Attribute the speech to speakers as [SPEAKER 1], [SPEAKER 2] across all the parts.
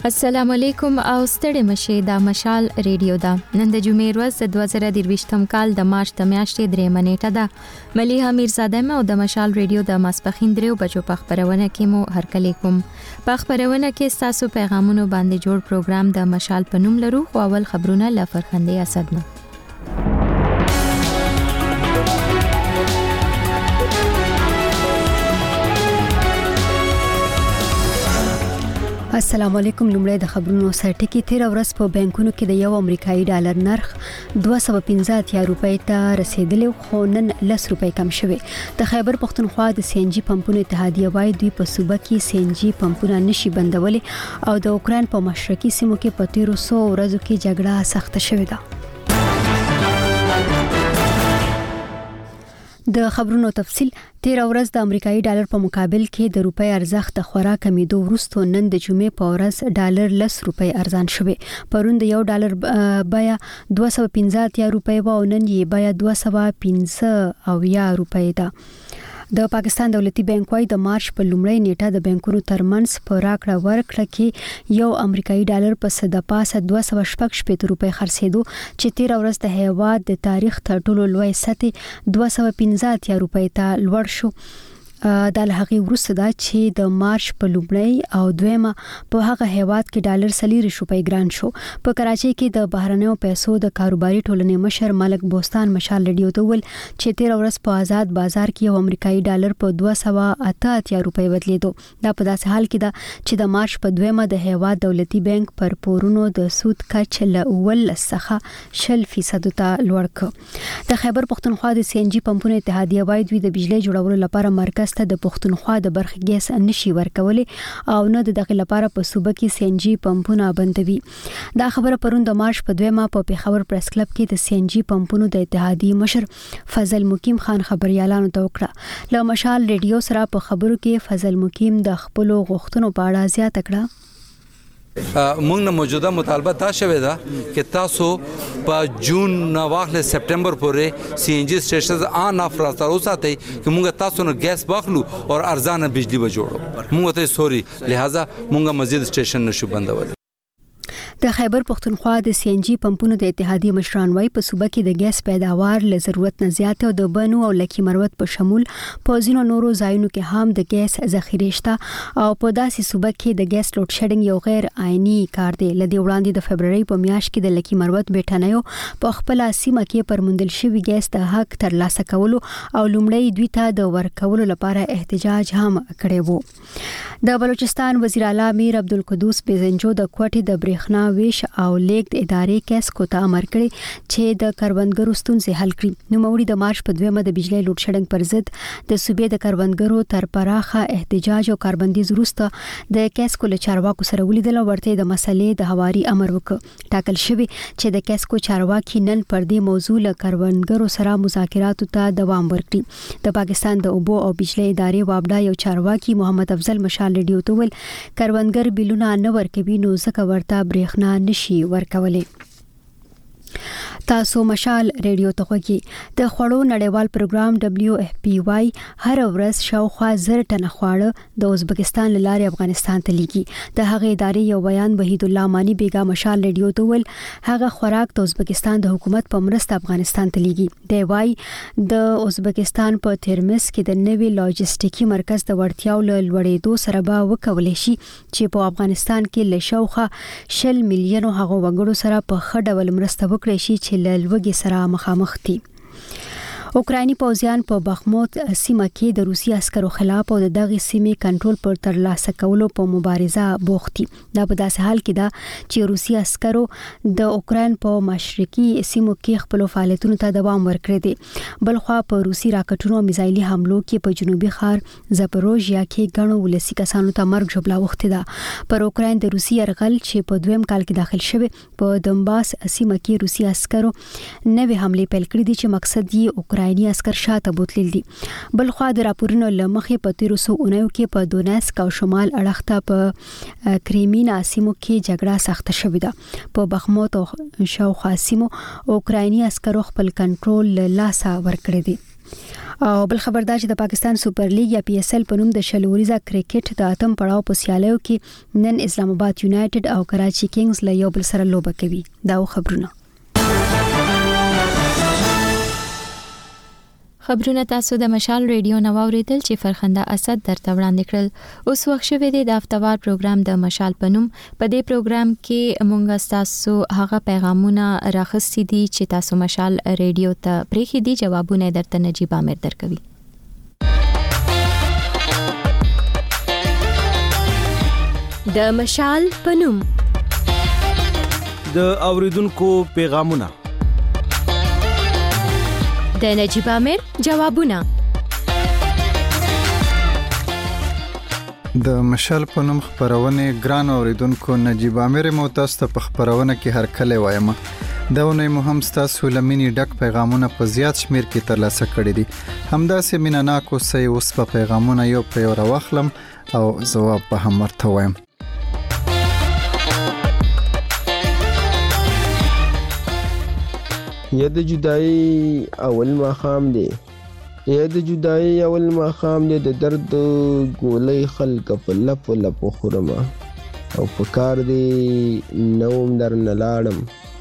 [SPEAKER 1] السلام علیکم او ستړي مشه دا مشال ریډیو دا نن د جمعې ورځ د 2023م کال د مارچ د میاشتې 3 نیټه ده مليحه میرزاده مې او د مشال ریډیو د ماسپخین 3 بجو په خبرونه کې مو هرکلی کوم په خبرونه کې تاسو پیغامونه باندې جوړ پروګرام د مشال په نوم لرو خو اول خبرونه لفرخندې اسدنه
[SPEAKER 2] السلام علیکم. لومړی د خبرونو سرټکی 13 ورځ په بانکونو کې د یو امریکایي ډالر نرخ 215 روپۍ ته رسیدلی خو نن 10 روپۍ کم شوی. د خیبر پختونخوا د سی ان جی پمپونو اتحادیه وايي دوی په صوبه کې سی ان جی پمپونه نشي بندولي او د اوکرين په مشرقي سیمو کې په 1300 ورځو کې جګړه سخته شوې ده. د خبرونو تفصيل 13 ورځ د امریکایي ډالر په مقابل کې د روپۍ ارزښت خورا کمیدو وروسته نن د جمعې په ورځ ډالر 10 روپۍ ارزان شوی. پرون د یو ډالر بیا 215 روپۍ و او نن یې بیا 215 روپۍ ده. د پاکستان دولتي بانک وايي د مارچ په لومړۍ نیټه د بانکونو ترمنځ په راکړه ورکړه کې یو امریکایي ډالر په صد پاسه 216 روپۍ خرڅېدو چې 13 ورځ د هیواد د تاریخ تر ټولو لوی سطح 215 روپۍ ته لوړ شو. د هغه وروسته دا چې د مارچ په لومړۍ او دویمه په هغه هیواد کې ډالر 40 روپۍ ګران شو. په کراچۍ کې د بهرنیو پیسو د کاروباري ټولنې مشر ملک بوستان مشال ریډیو ته ویل چې 13 ورځ په آزاد بازار کې یو امریکایي ډالر په 288 روپۍ بدلیدو. دا په داسې حال کې ده چې د مارچ په دویمه د هیواد دولتي بانک پر پورونو د سود کچ له 0.10 څخه 10% ته لوړ کړ. د خیبر پختونخوا د سی ان جی پمپونو اتحادیه وايي دوی د بجلی جوړولو لپاره مرکز ته د پختونخوا د برخې ګیس نشي ورکولې او نه د دغه لپاره په صوبه کې سی ان جی پمپونه بندوي. دا خبره پرون د مارچ په دویمه په پیښور پریس کلب کې د سی ان جی پمپونو د اتحادیې مشر فضل مقیم خان خبريالانو ته وکړه. له مشال ریډیو سره په خبرو کې فضل مقیم د خپل غوښتنو په اړه زیاته کړه.
[SPEAKER 3] موږ نه موجوده مطالبه دا شوه دا چې تاسو په جون نه واخله سپټمبر پورې سی ان جی سټیشنز آن اف راستو ساتي چې موږ تاسو نه ګیس واخلو او ارزانه بجلی به جوړو. موږ ته سوري لہذا موږ مزید سټیشن نشو بندول.
[SPEAKER 2] د خیبر پختونخوا د سی ان جی پمپونو د اتحادیې مشران وايي په صوبه کې د ګیس پیداوار له ضرورت نه زیات او د بنو او لکی مروت په شمول په ځینو نورو ځایونو کې هم د ګیس ذخیره شته او په داسې صوبه کې د ګیس لوډ شیډینګ یو غیر عیني کار دی. لدی وړاندې د فبرवरी په میاشت کې د لکی مروت بیٹانیو په خپل سیمه کې پرمندل شوی ګیس د حق ترلاسه کولو او لومړی دوی ته د ورکولو لپاره احتجاج هم کړی وو. د بلوچستان وزیر اعلی میر عبدالقدوس بیزنجو د کوټې د برېښنا ویش او لیږد ادارې کیسکو ته امر کړی چې د کروندګرو ستونزې حل کړي. نو موري د مارچ په دویمه د بجلی لوډ شیډینګ پر ضد د صوبې د کروندګرو تر پراخه احتجاج او کاربندیز وروسته د کیسکو له چارواکو سره ولیدل او ورته د مسلې د هواري امر وکړ. ټاکل شوی چې د کیسکو چارواکي نن پر دې موضوع له کروندګرو سره مذاکراتو ته دوام ورکړي. د پاکستان د اوبو او بجلی ادارې وابډا یو چارواکي محمد افضل مشال ریډیو ته ویل کروندګر بیلونه نه ورکوي نو ځکه ورته برېښنا نشي ورکولې. تاسو مشال ریډیو ته خوږی. د خوړو نړیوال پروګرام WFP هر ورځ شاوخوا 1000 ټنه خواړه د ازبکستان لارې افغانستان ته لیږي. د هغه ادارې یو بیان وحید الله مانی بیگا مشال ریډیو ته ول هغه خوراک د ازبکستان د حکومت په مرسته افغانستان ته لیږي. دی وايي د ازبکستان په ترمس کې د نوي لاجستیکي مرکز د وړتیاو له لوړېدو سره به وکولای شي چې په افغانستان کې له شاوخوا 10 میلیونو هغو وګړو سره په خډول مرسته وکړي شي چې له لوګي سره مخامخ دي. اوکرایني پوځیان په بخموت سیمه کې د روسي عسکرو خلاف او د دغه سیمې کنټرول پر ترلاسه کولو په مبارزه بوخت دي. دا په داسې حال کې ده چې روسي عسکرو د اوکراین په مشرقي سیمو کې خپل فعالیتونو ته دوام ورکړی دی. بلخوا په روسي راکټونو او میزایلي حملو کې په جنوبي ښار زاپروژیا کې ګڼو ولسي کسانو ته مرګ ژوبلا وخت ده. پر اوکراین د روسي يرغل چې په دویم کال کې داخل شوی په دنباس سیمه کې روسي عسکرو نوې حمله پیل کړې دي چې مقصد یې اوکراین اوکرایني عسكر شاته بوتلل دي. بلخوا د راپورونو لمخې په 1309 کې په دونیسک او شمال اړخ ته په کریمیا سیمو کې جګړه سخته شوې ده. په بخموت او شاوخوا سیمو اوکرایني عسکرو خپل کنټرول له لاسه ورکړی دی. او بل خبر دا چې د پاکستان سوپر لیګ یا پی اس ال په نوم د شلوریزه کرکټ د اتم پړاو په سیالیو کې نن اسلام آباد یونایټډ او کراچي کینګز له یو بل سره لوبه کوي. دا خبرونه
[SPEAKER 1] تاسو د مشال ریډیو نو اوریدل چې فرخنده اسد درته وړاندې کړل. اوس وخت شوه دی د هفتوار پروګرام د مشال پنوم. په دې پروګرام کې مونږ تاسو هغه پیغامونه راخستي دي چې تاسو مشال ریډیو ته پریخي دي، جوابونه درته نجیب عامر درکوي.
[SPEAKER 4] د مشال پنوم
[SPEAKER 5] د اوریدونکو پیغامونه
[SPEAKER 4] د نجیب عامر جوابونه.
[SPEAKER 6] د مشال په نوم خبرونه ګران اوریدونکو، نجیب عامر مو تاسو ته په خبرونه کې هر کله وایم. دا ونه مهم تاسو لمنې ډک پیغامونه په زیات شمیر کې ترلاسه کړی دي. همداسې میناناکو سې اوس په پیغامونه یو په یو راوخلم او جواب په هم ورته وایم.
[SPEAKER 7] یا د جدائی اول ماخام دی د درد ګولۍ خلک په لپ خورما او پکار دی نوم در نلاړم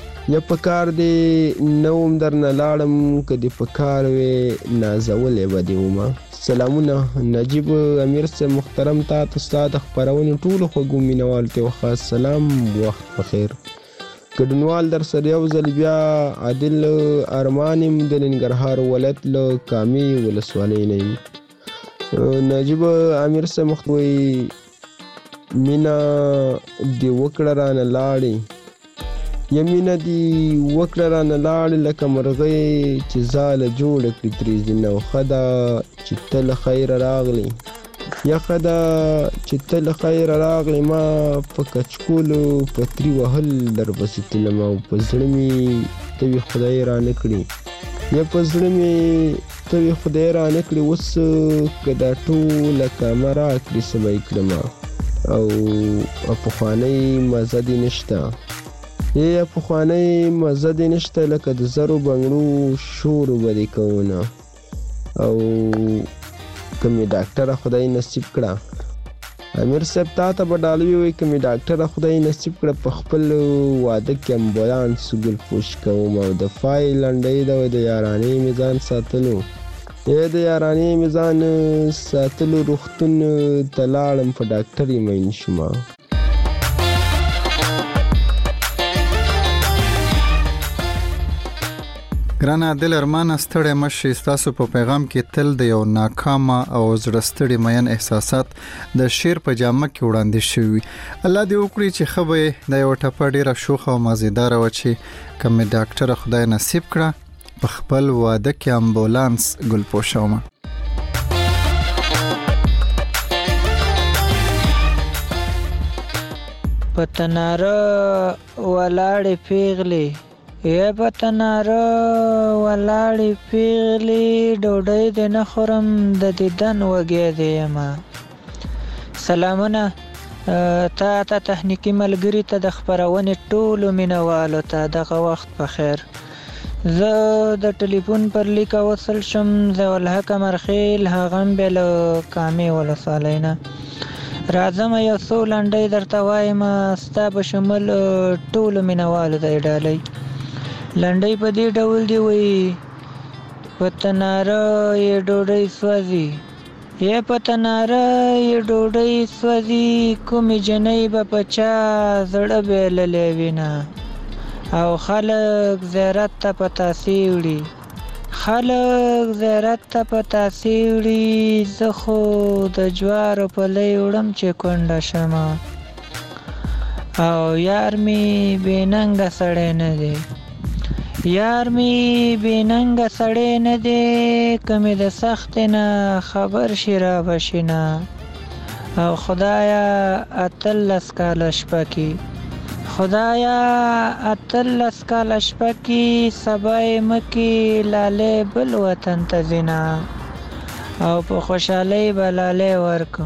[SPEAKER 7] کدی پکار وې نازولې بدیوما. سلامونه نجیب امیر سے محترم تا استاد خبرونه ټول خوګو مینوال ته خاص سلام، وخت بخیر. ګډنوال در سره یو ځل بیا عادل ارمانیم د ننګرهار ولایت له کامي ولسوالۍ نه. نجیب امیر سے مخوي مینا دی وکړه رانه لاړې لکه مرغۍ چې زاله جوړه کړي تریزي نو خدا چې تل خیر راغلی ما په کچکولو پتری وهل در بسې تلم او په زړه مې توی خدای را نکړي اوس که دا ټوله کامره کړي سبا کړم او پخوانی مزه دې نشته لکه د زرو بنګړو شور به دې کوونه او کمی ډاکټر خدای نصیب کړه. امیر صاحب تا ته به ډالوي وي کمی ډاکټر خدای نصیب کړه په خپل واده کې امبولانس ګل پوش کوم او د فایل لنډۍ د یارانې میزان ساتلو روغتون ته لاړم په ډاکټر یې مین شومه.
[SPEAKER 6] ګران عادل ارمان ستړی مشي، تاسو په پیغام کې تل د یو ناکامه او زړستړي مین احساسات د شعر په جامه کې وړاندې شوی. الله دې وکړي چې خبره د یو ټپه ډیره شوخه او مزیدار و چې کوم ډاکټر خدای نصیب کړه په خپل واده کې امبولانس ګل پوشومه.
[SPEAKER 8] پتناره ولاړې پیغلې ډوډۍ دې نه خورم د دیدن وږی دی یمه. سلامونه تا تخنیکی ملګري ته د خبرونې ټولو مینوالو ته دغه وخت په خیر. زه د ټلیفون پر لیکه وصل شم ضیاءالحق مرخیل هغم بیا له کامې ولسوالۍ نه. راځم یو څو لنډۍ درته وایم ستا په شمول ټولو مینوالو ته یې ډالۍ. لنډۍ په دې ډول دی وایي په تناره یې ډوډۍ سوځي کومې جنۍ به په چا زړه بېللی وینه او خلک زیارت ته په تاسې وړي زه خو د جوارو پلی وړم چې کونډه شمه او یار مې بېننګه سړی نه دی که مې د سختې نه خبر شي را بشینه او خدایا 18 کاله شپه کې سبا یې مکې لالې بل وطن ته ځینه او په خوشحالۍ به لالې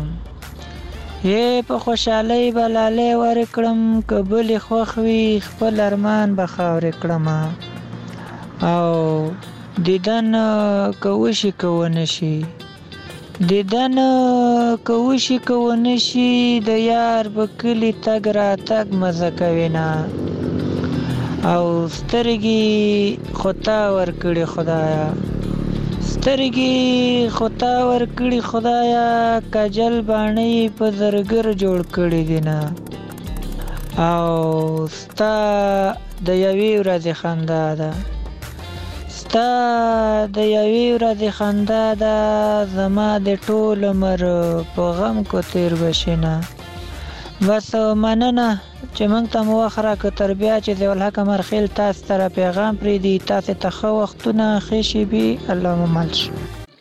[SPEAKER 8] ورکړم که بلې خوښ وي خپل ارمان به خاورې کړم او دیدن کوشي کونشي دیدن کوشي کونشي د یار په کلی تګ را تګ مزه کوي نه او سترګې خطا ورکړي خدایا سترګې خطا ورکړي خدایا کجل باندې په زرګر جوړ کړي دي نه او ستا د یوې ورځې خندا ده ستا د یوې ورځې خندا ده زما د ټول عمر په غم کو تیر بشي نه بس مننه چې موږ ته مو وخت راکړه تر بیا چې ضیاءالحق مرخیل تاسو ته پیغام پرېږدي تاسو ته ښه وختونه ښې شېبې الله مو مل شي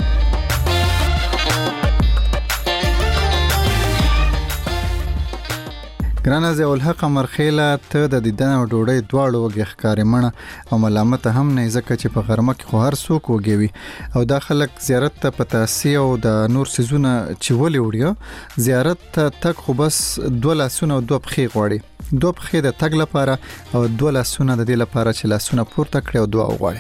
[SPEAKER 6] ګرانه ضیاءالحق مرخیله ته د دیدن او ډوډۍ دواړو وګې ښکارې مړه او ملامته هم نه ځکه چې په غرمه کې خو هر څوک وګوي او دا خلک زیارت ته په تاسي او د نور سيزونه چې ولې وړي زیارت ته تک خو بس 2 لاسونه او 2 پښې غواړي 2 پښې د تګ لپاره او 2 لاسونه د دې لپاره چې لاسونه پورته کړي او دعا وغواړي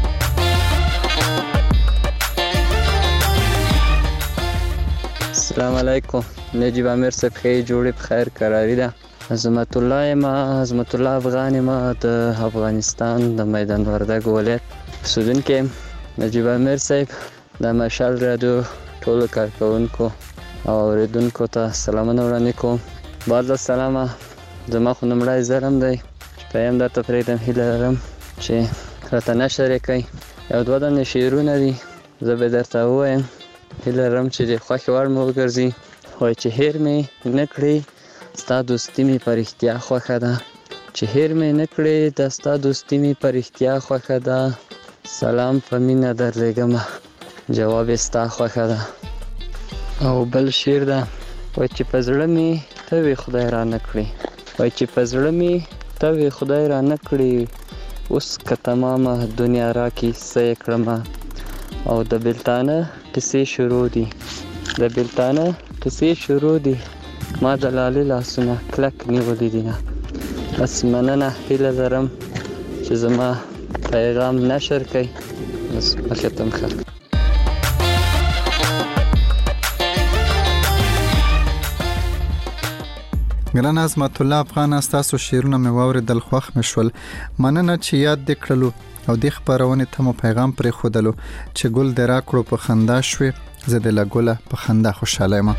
[SPEAKER 9] السلام علیکم نجیب امیر صاحب خیر جوړې په خیر قراری ده عظمت الله افغان ما د افغانستان د میدان وردګ ولایت سودن کې نجیب امیر صاحب د مشال رادیو ټول کارکونکو او اوریدونکو ته سلامونه وړاندې کوم بعد السلام زما خو نمړای زرم دی پایم د تفریدم هیله لرم چې راته نشر کوي یو دوه د شعرونه دي زه به درته وایم هیله لرم چې د خوښ وړ مو وګرځي وای چې هیر مې نکړي ستا دوستي مې په رښتیا خوښه ده چې هیر مې نکړي د ستا دوستي مې په رښتیا خوښه ده سلام په مینه درلېږم جواب یې ستا خوښه ده او بل شعر ده وای چې په زړه مې ته وې خدای را نه کړي وای چې په زړه مې ته وې خدای را نه کړي اوس که تمامه دنیا راکړي څه یې کړمه او د بېلتانه کیسې شروع دي ما د لالې لاسونه کلک نیولي دي نه بس مننه هیله لرم چې زما پیغام نشر کړئ بس وختم ښه
[SPEAKER 6] ګران عظمت الله افغان تاسو شعرونه مې واوریدل خوښ مې شول مننه چې یاد دې کړلو او د خبرونه ته مو پیغام پرې خودلو چې ګل درا کړو په خندا شوي زه د لګوله په خندا خوشاله یم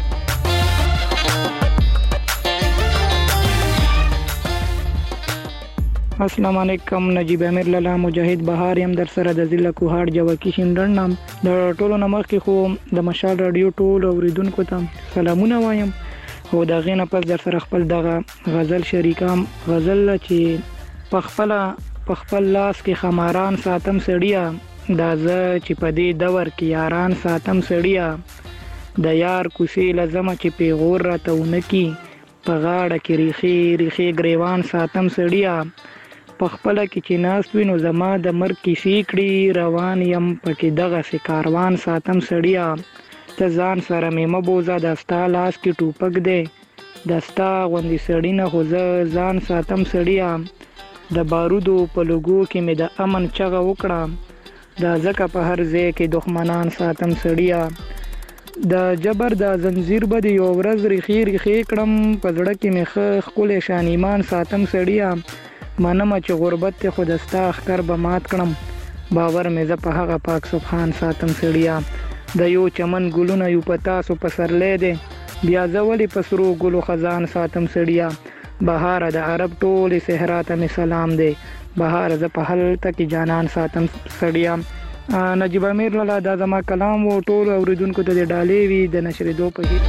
[SPEAKER 10] السلام علیکم نجیب امیر لالا مجاهد بهار يم در سره د ضلع کوهاټ جوکی شینډن نام د ټولو نمخ کې خو د مشال رادیو ټول اوریدونکو ته سلامونه وایم او دا غینه پس در سره خپل دغه غزل شریکام غزل چې په خپل لاس کې خماران ساتم سړیا دا زه چې په دې دور کې یاران ساتم سړیا د یار کوسې لزمه چې پیغور راته ونکي په غاړه کې ریخي ګریوان ساتم سړیا په خپل کې چې ناست وینو زما د مرګ کیسې کړي روان يم پکې دغه سي کاروان ساتم سړیا ته ځان سره مې مبوزه د ستا لاس کې ټوپک دی د ستا غوندې سړی نه خو زه ځان ساتم سړیا د بارودو په لوګو کې مې د امن چغه وکړه دا ځکه په هر ځای کې دښمنان ساتم سړیا د جبر د زنجیر به یو ورځ ریخي کړم په زړه کې مې خپل شان ایمان ساتم سړیا منم چې غربت ته خود استا اخر به مات کړم باور مې ز په هغه پاک سبحان ساتم سړیا د یو چمن ګلونه یو پتا سو پسرلې دي بیا زولې پسرو ګلو خزان ساتم سړیا بهار د عرب ټول صحرا ته می سلام دی بهار ز په حل تک جانان ساتم سړیا نجیب امیر لالا دا زما کلام و ټول اوریدونکو ته ډالې وی د نشر دو په هیله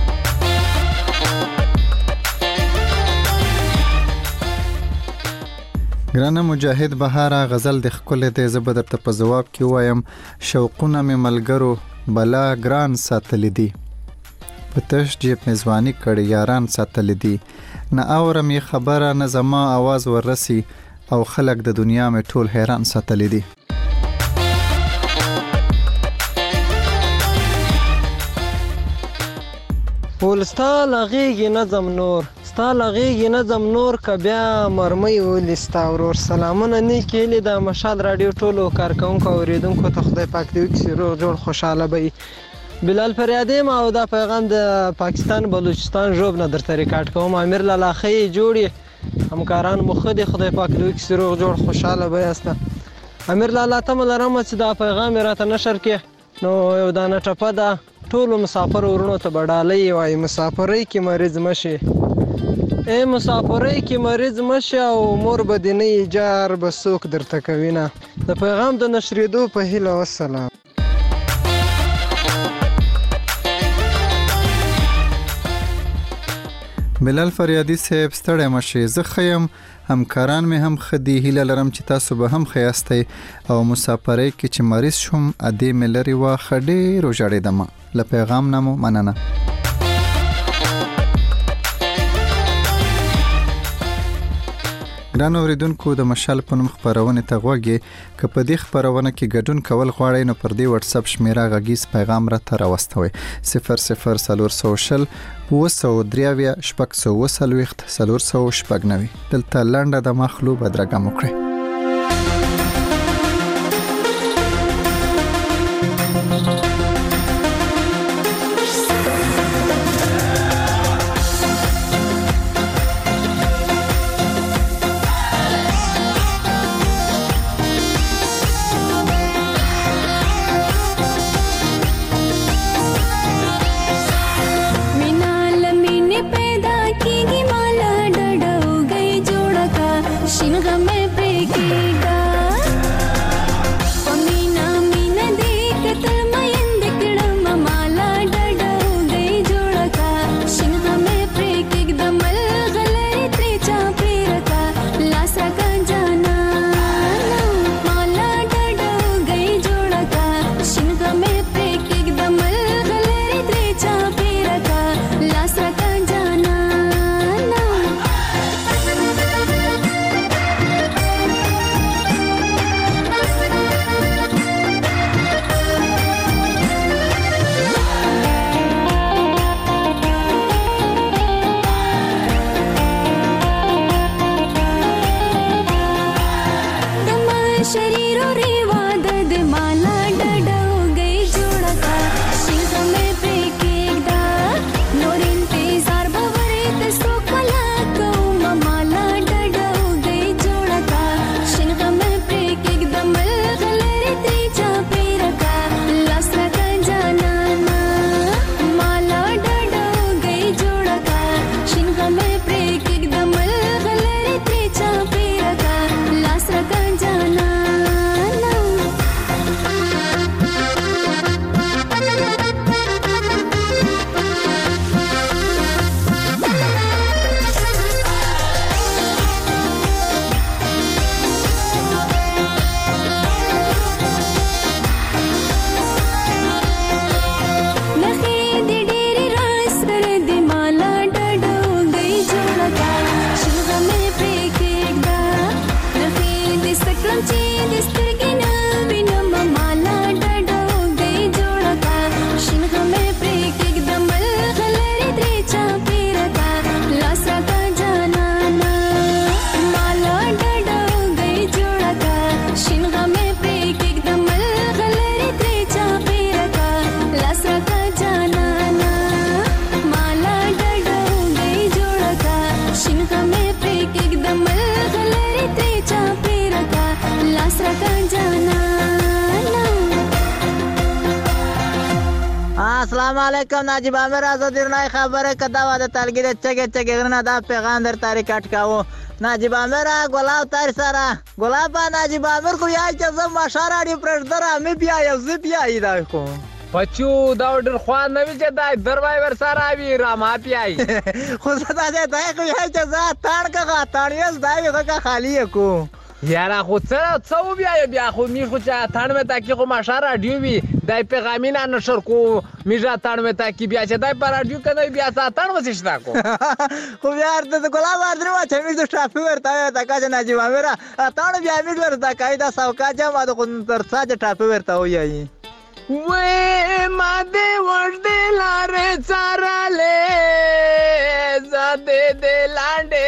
[SPEAKER 6] ګرانه مجاهد بهاره غزل د خپل د زبر ته په جواب کې وایم شوقونه مې ملګرو بلا ګران ساتل دي پتش جیب میزبانی کړي یاران ساتل دي نه اورم یې خبره نه زما आवाज ورسي او خلق د دنیا مې ټول حیران ساتل دي
[SPEAKER 11] ولستا لغیږي نظم نور
[SPEAKER 7] ستا لغېږي نظم نور که بیا مرمۍ ولي ستا ورور سلامونه نیک هیلې د مشال راډیو ټولو کارکوونکو اورېدونکو ته خدای پاک دې وکړي روغ جوړ خوشحاله به وي. بلال فریادی یم او دا پیغام د پاکستان بلوچستان ژوب نه درته ریکارډ کوم. امیر لالا ښه جوړ همکاران مو ښه دي خدای پاک دې وکړي روغ جوړ خوشحاله به یاسته. امیر لالا تمه لرم چې دا پیغام یې راته نشر کړې نو یو دانه ټپه ده ټولو مسافر ورونو ته به ډالۍ وایي مسافرۍ کې مریض مه شې ای مسافرۍ کې مریض مه شې او مور به دې نه ایجار به څوک درته کوي نه. د پیغام د نشرېدو په هیله والسلام.
[SPEAKER 6] بلال فریادی صاحب ستړی مشي زه خیم همکاران مې هم خدي هیله لرم چې تاسو به هم خیاستئ او مسافرۍ کې چې مریض شوم ادې مې لري وا خډې روژړېدم له پیغام نه مو مننه. ګران اوریدونکو د مشال په نوم خپرونې ته غوږی که په دې خپرونه کې ګډون کول غواړئ نو پر دې واتس اپ شمیره غږیز پیغام راته راوستوئ 0040 203 شپږ 490 دلته لنډه د مخلو بدرګه وکړئ.
[SPEAKER 11] السلام علیکم ناجیب عامر آزادیرنای خبره کدا و د تلګری چګه چګه غرنه دا پیغام در تاریخ کټ کاوه ناجیب عامر ګلاب تار سره ګلاب ناجیب عامر کو یا چې زما مشاراډي پرځدر مې بیا یو ز بیا ایدا کو
[SPEAKER 12] پچو دا ډر خو نه وی چې دا دروای ور سره وی را ما پیای
[SPEAKER 11] خو زدا دې دای کو یا چې زه تاړ کا تاړیس دای کا خالی کو
[SPEAKER 12] یاره خو څه بیا خو می خو چا تاړ مې تاکي خو مشار راډیو وی دای پیغامینا نشر کو میجا تاړ مې تاکي بیا چې دای پر راډیو کنه بیا ساتان وسشتا کو
[SPEAKER 11] خو یار د ګلاب اردنه چې می د شافي ورته تا کا ناجیب عامر تاړ بیا می ورته قاعده سوکا جما د تر ساجه ټاپه ورته وایي
[SPEAKER 12] وې ما دې ورډې لارې چارلې زده دې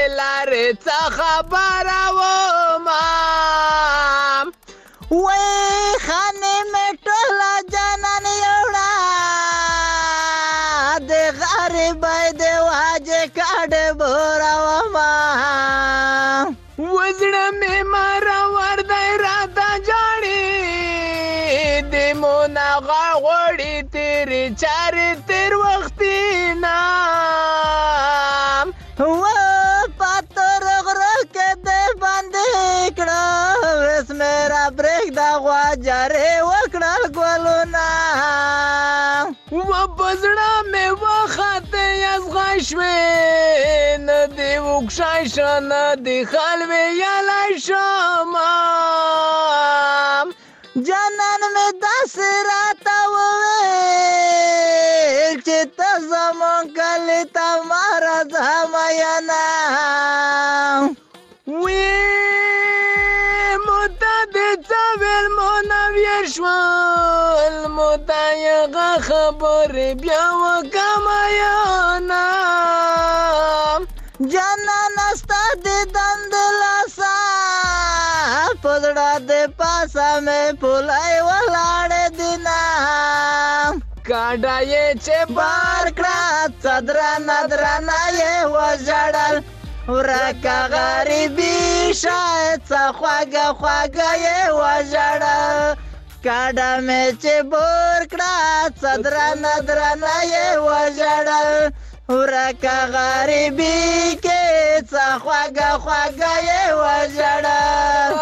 [SPEAKER 12] لارې څه خبره وما
[SPEAKER 11] وای خانه مې ټوله جانان یوړه د غریبۍ د واجې کاډه بوره وما
[SPEAKER 12] وزړه مې مرور دی راته جاړي د مونا غوړي تیرې چارې تیر وختي نام
[SPEAKER 11] و پاتور غره کې دې باندې کړه وس میرا بریک دا غواجره وکړل ګلونه
[SPEAKER 12] و بزړه مې وخته یز غشوي نه دی وښای شنه دی خلوي یلای شمام
[SPEAKER 11] جانان مې داس راته وویل چې ته زمون کلی ته مارا زمایانا
[SPEAKER 12] وی موتا دې څه ویل مونویر شول موتا یغه خبرې بیا وکمایانا
[SPEAKER 11] جانان ستا دې دند لاسا پزړه دې پاسه مې پولای ولاړې دینا
[SPEAKER 12] کاډا یې چې
[SPEAKER 11] بار کړه صدرا ندرنا یې وژړل ورکه غریبي شاید څه خواږه خواږه یې وژړل کاډا مې چې بور کړه صدرا ندرنا یې وژړل ورکه غریبي کې څه خواږه خواږه یې وژړل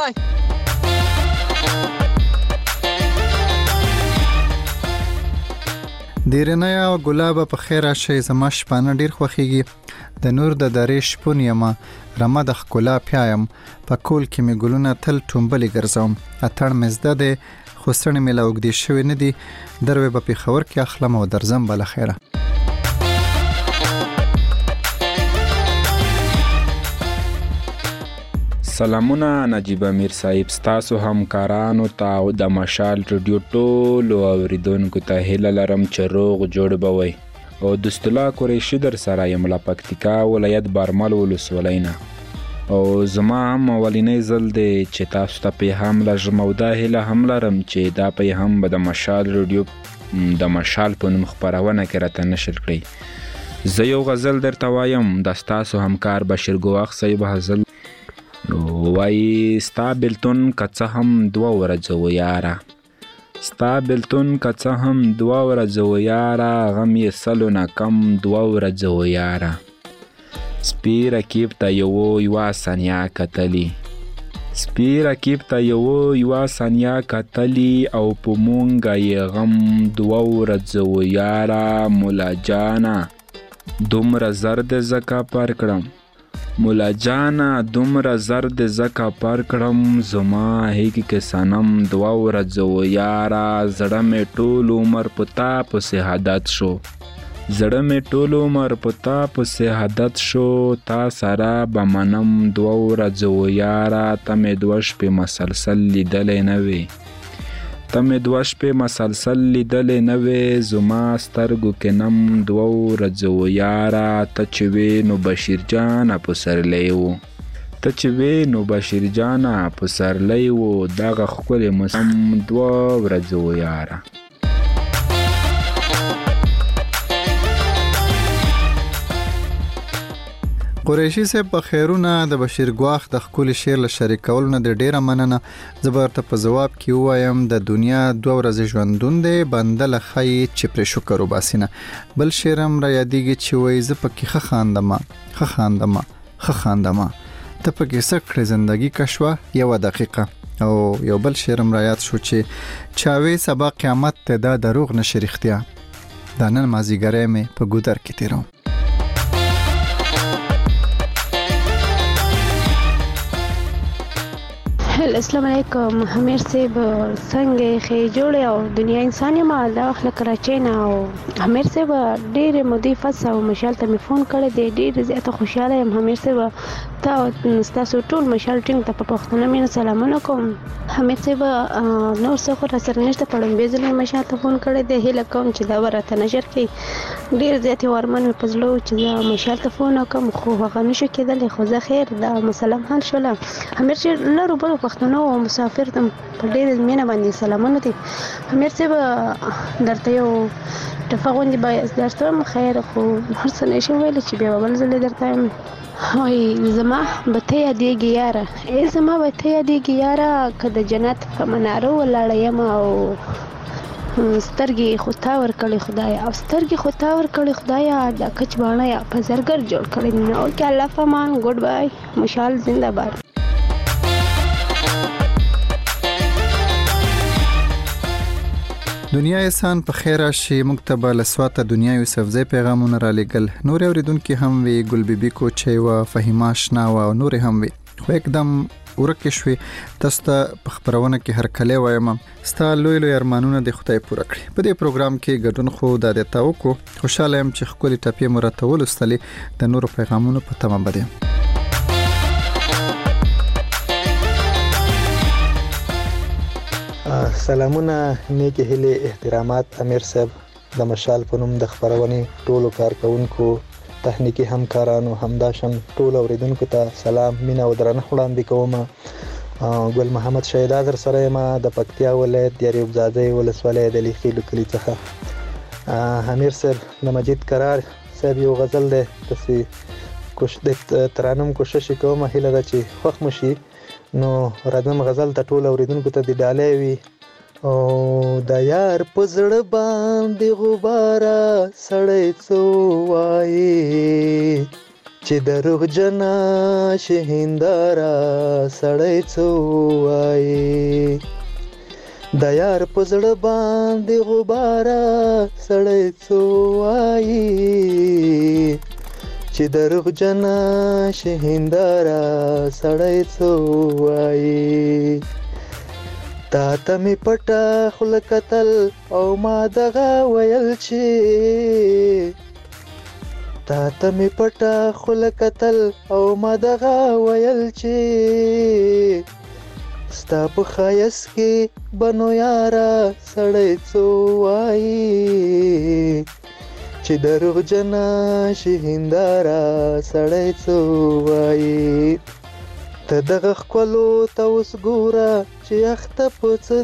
[SPEAKER 6] دیرنیا او ګلابه په خیر راشي زما شپانه ډیر خوخیږي د نور د درې شپون یما رمه د ښکلا پیایم په کول کې می ګلونه تل ټومبلې ګرځوم اتړ مزده ده خوسړې مې لا وګدي شوی نه دي دروي په خبر کې اخلم او درځم بل خیره
[SPEAKER 13] سلامونه نجیب امیر صاحب ستاسو همکارانو ته او د مشال رادیو ټولو اوریدونکو ته هیله لرم چې روغ جوړ به وئ او د استلا قریشي در سره یم له پکتیکا ولایت برمل ولسوالۍ نه او زما هم اولینی ځل دی چې تاسو ته پیغام لږم او دا هیله هم لرم چې دا پیغام به د مشال رادیو د مشال په نوم خپرونه کې راته نشر کړئ زه یو غزل درته وایم د ستاسو همکار بشیر ګواخ صاحب غزل وای ستا بلتون کڅه هم 2 ورځې و یاره ستا بلتون کڅه هم 2 ورځې و یاره غم یې سلو نه کم 2 ورځې و یاره سپی رکیب ته یوه ثانیه کتلی سپی رکیب ته یوه ثانیه کتلی او په مونږه یې غم 2 ورځې و یاره مولا جانه دومره زرد زکه پر کړم مولا جانا دومره زرد زکه پر کړم زما هیګ کې سنم 2 ورځې و یاره زړه مې ټول عمر په تا پسې عادت شو زړه مې ټول عمر په تا پسې عادت شو تا سره به منم 2 ورځې و یاره ته مې 2 شپې مسلسل لیدلې نه وې ته مې 2 شپې مسلسل لیدلې نه وې زما سترګو کې نم 2 ورځې و یاره ته چې وې نو بشیر جانه پسرلی و ته چې وې نو بشیر جانه پسرلی و دغه ښکلې مسم 2 ورځې و یاره
[SPEAKER 6] قریشي صاحب په خیرونه د بشیر ګواخ د خپل شعر له شریکولو نه د ډیره مننه زبرته په جواب کې وایم د دنیا 2 ورځې ژوندون دی بندل خی چې پر شکر وباسینه بل شعرم را یادېږي چې وای ز پکې خخاندما ته پکې سکړه زندگی کشوا 1 دقیقه او یو بل شعرم را یاد شو چې چاوي سبا قیامت ته دا دروغ نشریختیا د نن مازیګرې مې په ګودر کې تیرو
[SPEAKER 14] السلام علیکم امیر صاحب څنګه خې جوړ او دنیا انسان ما دا خلک کراچۍ نه او امیر صاحب ډېر مودې فص او مشال ته می فون کړی دی ډېر زیاته خوشاله یم امیر صاحب تاسو ټول مشال ټیم ته په پښتنه مینه سلامونه کوم امیر صاحب نور څه خو را سره نشته پړم بیزلې مشال ته فون کړی دی هله کوم چې دا ورته نشر کې ډېر زیاتې ورمن په زلو چې دا مشال ته فون وکم خو هغه نشو کېدلی خو زه خیر دا مسله حل شوله امیر صاحب لرو بل پښتنو او مسافر ته په ډېر مینه باندې سلامونه دي امیر صاحب درته یو تفاغون دی باید درته خیر خو هر څه نشم ویل چې بیا بل ځل درته وای زما بته یادېږي یاره ای زما بته یادېږي یاره که د جنت په مناره ولاړه یم او سترګې خو تا ورکړې خدایا او سترګې خو تا ورکړې خدایا د کچ باڼه یا په زرګر جوړ کړی نو اوکې الله فمان ګډ بای مشال زنده باد
[SPEAKER 6] دنیا احسان په خیر راشي مکتبه لسواته دنیا یوسف زی پیغامونه را لګل نور اوریدونکو هم وی ګل بیبي کو چې وا فهیمه آشنا او نور هم وی خو एकदम ورکه شوي تاسو ته په خبرونه کې هر کله وایم ستا لوی لوی ارمانونه د خدای پوره کړی په دې پروګرام کې ګډون خو د دتاو کو خوشاله يم چې خپل ټاپي مرتول استلې د نور پیغامونو په تمام بده
[SPEAKER 15] سلامونه نیکی هیله احترامات امیر صاحب د مشال په نوم د خبرونې ټولو کارکونکو تخنیکی همکارانو همداشن ټول اوریدونکو ته سلام مینا او درنښت وړاندې کوم ګل محمد شهیدا در سره ما د پکتیا ولایت د ریوب زاده ولسوالۍ د لیخي کلی څخه امیر صاحب د مجید قرار صاحب یو غزل ده تاسو ترانم کوشش کوم هیله ده چې خوښ مشي نو راځم غزل ته ټول اوریدونکو ته د ډالۍ وي او د یار پزړ باندې غباره سړی څو وایي چې د روح جنا شهیندارا سړی څو وایي د یار پزړ باندې غباره سړی څو وایي چې د روح جنا شهیندارا سړی څو وایي تا ته می پټه خوله کتل او ما دغه ویل چې تا ته می پټه خوله کتل او ما دغه ویل چې ستا په ښایست کې بنو یاره سړی څو وایي چې د روح جنا شهیندارا سړی څو وایي ته دغه ښکلو ته اوس ګوره چې اخته په څه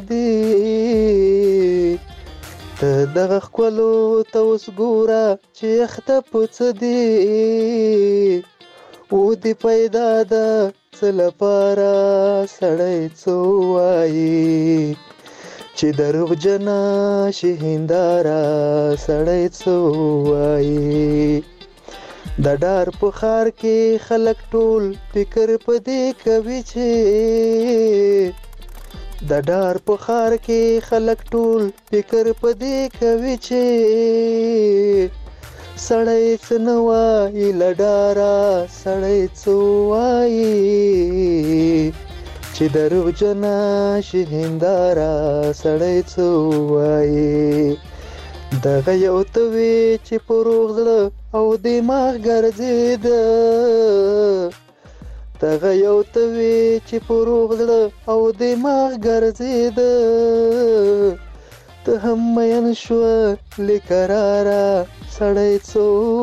[SPEAKER 15] دي ته دغه ښکلو ته اوس ګوره چې اخته په څه دي او دې پیدا ده څه لپاره سړی څو وایي چې د روح جنا شهیندارا سړی څو وایي د ډار په ښار کې خلک ټول فکر په دې کوي چې د ډار په ښار کې خلک ټول فکر په دې کوي چې سړی څه نه وایي له ډاره سړی څه وایي چې د روح جنا شهیندارا سړی څه وایي دغه یو ته وی چې په روغ زړه او دماغ ګرځېده دغه یو ته وی چې په روغ زړه او دماغ ګرځېده ته هم مین شوه لقراره سړی څه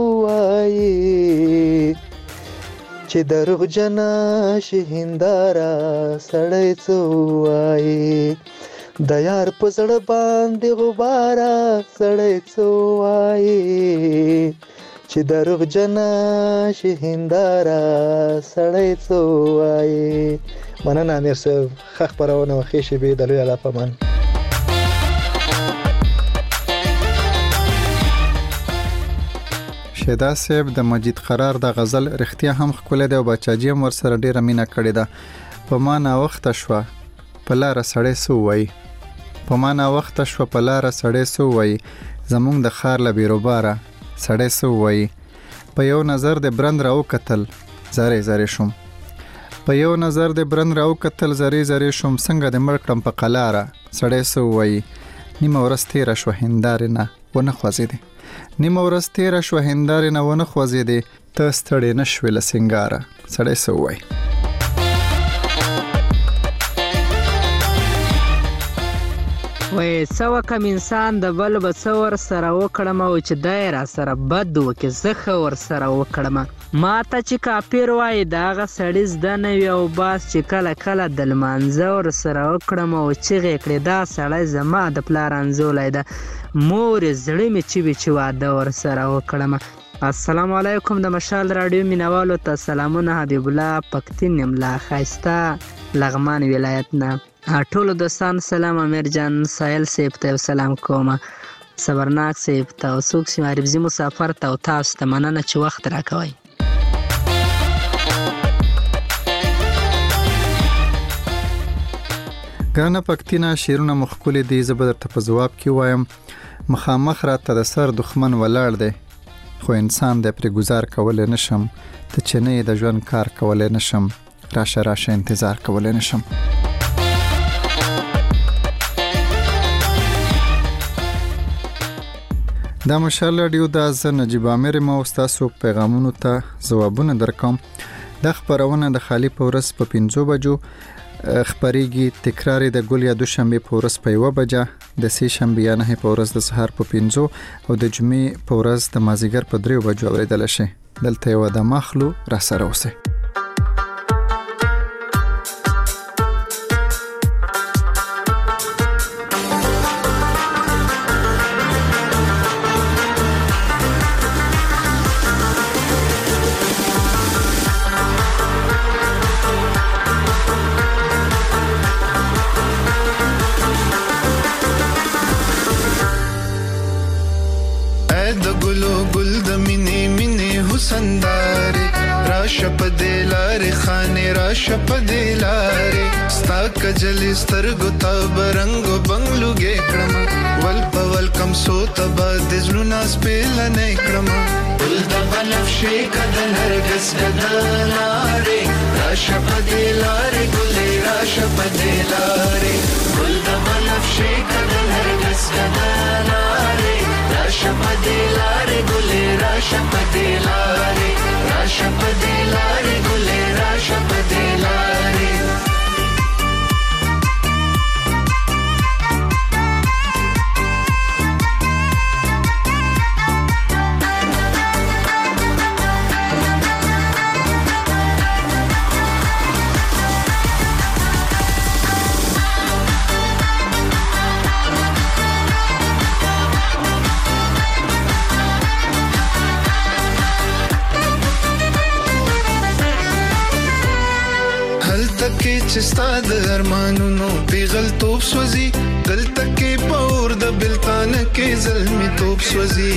[SPEAKER 15] وایي چې د روح جنا شهیندارا سړی څه وایي د یار په زړه باندې غباره سړی څه وایي چې د روح جنا شهیندارا سړی څه وایي مننه امیر صاحب ښه خپرونه وه ښې شېبې د لوی الله په امان
[SPEAKER 6] شهدا صاحب د مجید قرار د غزل رښتیا هم ښکلی دی او بچاجي هم ورسره ډیره مینه کړې ده په ما ناوخته شوه په لاره سړی څه ووایي په ما ناوخته شوه په لاره سړی څه ووایي زمونږ د ښار له بیروباره سړی څه ووایي په یو نظر د برند را وکتل زارې زارې شوم په یو نظر د برن راو کتل زری زری شوم څنګه د مړ کړم په قلاره سړی سو وای نیمه ورځ تیره شوه هندارې نه ونه خوځېدې نیمه ورځ تیره شوه هندارې نه ونه خوځېدې ته ستړې نه شوې له سینګاره سړی سو وای
[SPEAKER 16] وای څه وکم انسان د بل به څه ورسره وکړم او چې دی راسره بد وکړي زه ښه ورسره وکړم ما ته چې کافر وایي د هغه سړي زده نه وي او بس چې کله کله د لمانځه ورسره وکړم او چغې کړې دا سړی زما د پلار انځولی ده مورې زړه مې چې وي چې واده ورسره وکړم. السلام علیکم د مشال راډیو مینوالو ته سلامونه. حبیب الله پکتین یم له ښایسته لغمان ولایت نه. ټولو دوستانو سلام. امیر جان سایل صاحب ته سلام کوم، صبرناک صاحب ته او څوک چې عربزي مسافر ته او تاسو ته مننه چې وخت راکوئ.
[SPEAKER 6] ګرانه پکتینه شیرونه مخکولې دی زه به درته په ځواب کې وایم مخامخ راته د سر دښمن ولاړ دی خو انسان دی پرې ګزار کولی نشم ته چې نه یې د ژوند کار کولی نشم راشه راشه انتظار کولی نشم. دا مشال راډیو دا زه نجیب عامر یم او ستاسو پیغامونو ته ځوابونه درکوم. دا خپرونه د خالی په ورځ په 5 بجو خپریږي، تکرار د ګل یا دوشنبه په ورځ په 1 بجه، د سه شنبه یا نه په ورځ د سحر په 5 او د جمعې په ورځ د مازیګر په 3 بجو اوریدل شي. دلته یو د مخلو را سره اوسه.
[SPEAKER 17] کجلی سترګو ته برنګو بنگلو ګې کړم ول په ول کم سو تبا د زړه سپېل نه کړم ول د بنفشي کدل هرګس کدلاري راشه په دلاري ګلې راشه په دلاري ول د بنفشي کدل هرګس کدلاري راشه په دلاري ګلې راشه په دلاري راشه په دلاري ګلې راشه په دلاري. چې ستاد ارمانونو پیغل توپ سوزي دلته کې پور د بلتان کې زلمی توپ سوزي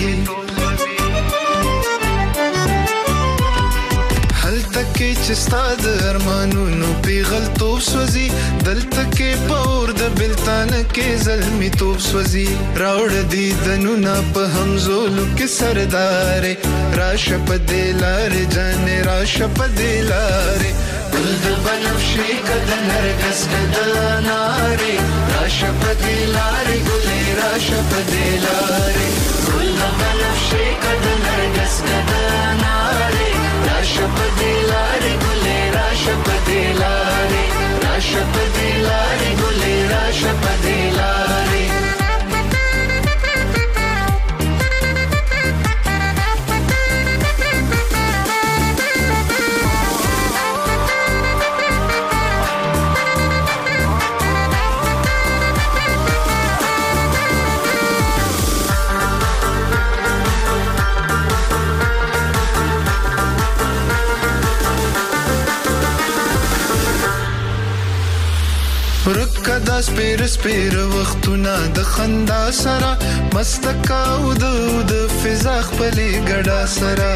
[SPEAKER 17] هلته کې چې ستاد ارمانونو پیغل توپ سوزي دلته کې پور د بلتان کې زلمی توپ سوزي راوړ دي دنونه په همزولو کې سردارې راشه په دلارې جانې راشه په دلارې ګل د بنفشي کدل هرګس کدلاري راشه په دلاري ګلې راشه په دلاري ګل د بنفشي کدل هرګس کدلاري راشه په دلاري ګلې راشه په دلاري راشه په دلاري ګلې راشه په دلاري. دا سپیر سپیر وختونه د خندا سره مستکاو د فضا خپلې ګډا سره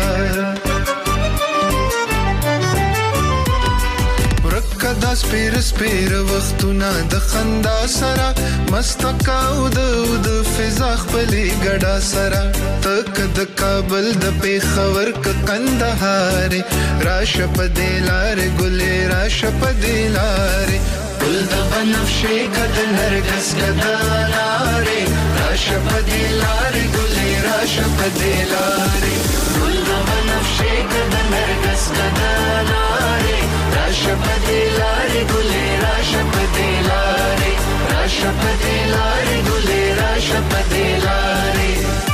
[SPEAKER 17] ورکه دا سپیر سپیر وختونه د خندا سره مستکاو د فضا خپلې ګډا سره تک د کابل د پیښور ک کندهار راشه په دې لارې ګلې راشه په دې لارې ګل د بنفشې کد نرګس کدا لارې راشه په دې لارې ګلې راشه په دې لارې ګل د بنفشې کد نرګس کدا لارې راشه په دې لارې ګلې راشه په دې لارې راشه په دې لارې ګلې راشه په دې لارې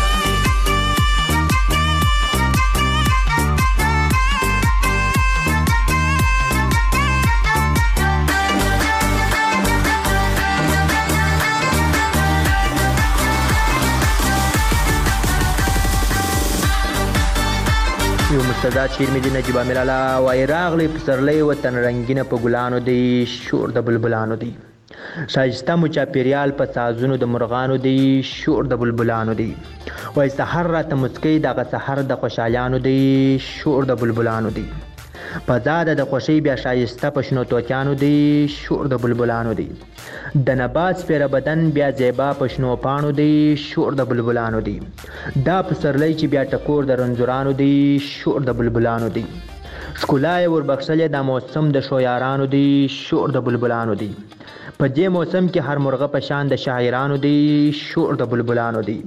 [SPEAKER 18] یو مستعد شیر می دی نجیب امیر الله وای راغلی پسرلی وطن رنگینه په ګلانو دی شور د بلبلانو دی شایسته مو چاپیریال په سازونو د مرغانو دی شور د بلبلانو دی وای سحر راته مسکی دغه سحر د خوشحالیانو دی شور د بلبلانو دی په زاده د خوشی بیا شایسته په شنو توتیانو دی شور د بلبلانو دی د نبات سپیره بدن بیا زیبا په شنو پاڼو دی شور د بلبلانو دی دا پسرلی چې بیا ټکور د رنځورانو دی شور د بلبلانو دی ښکلا یې وربخښلې دا موسم د شویارانو دی شور د بلبلانو دی په دې موسم کې هر مرغه په شان د شاعرانو دی شور د بلبلانو دی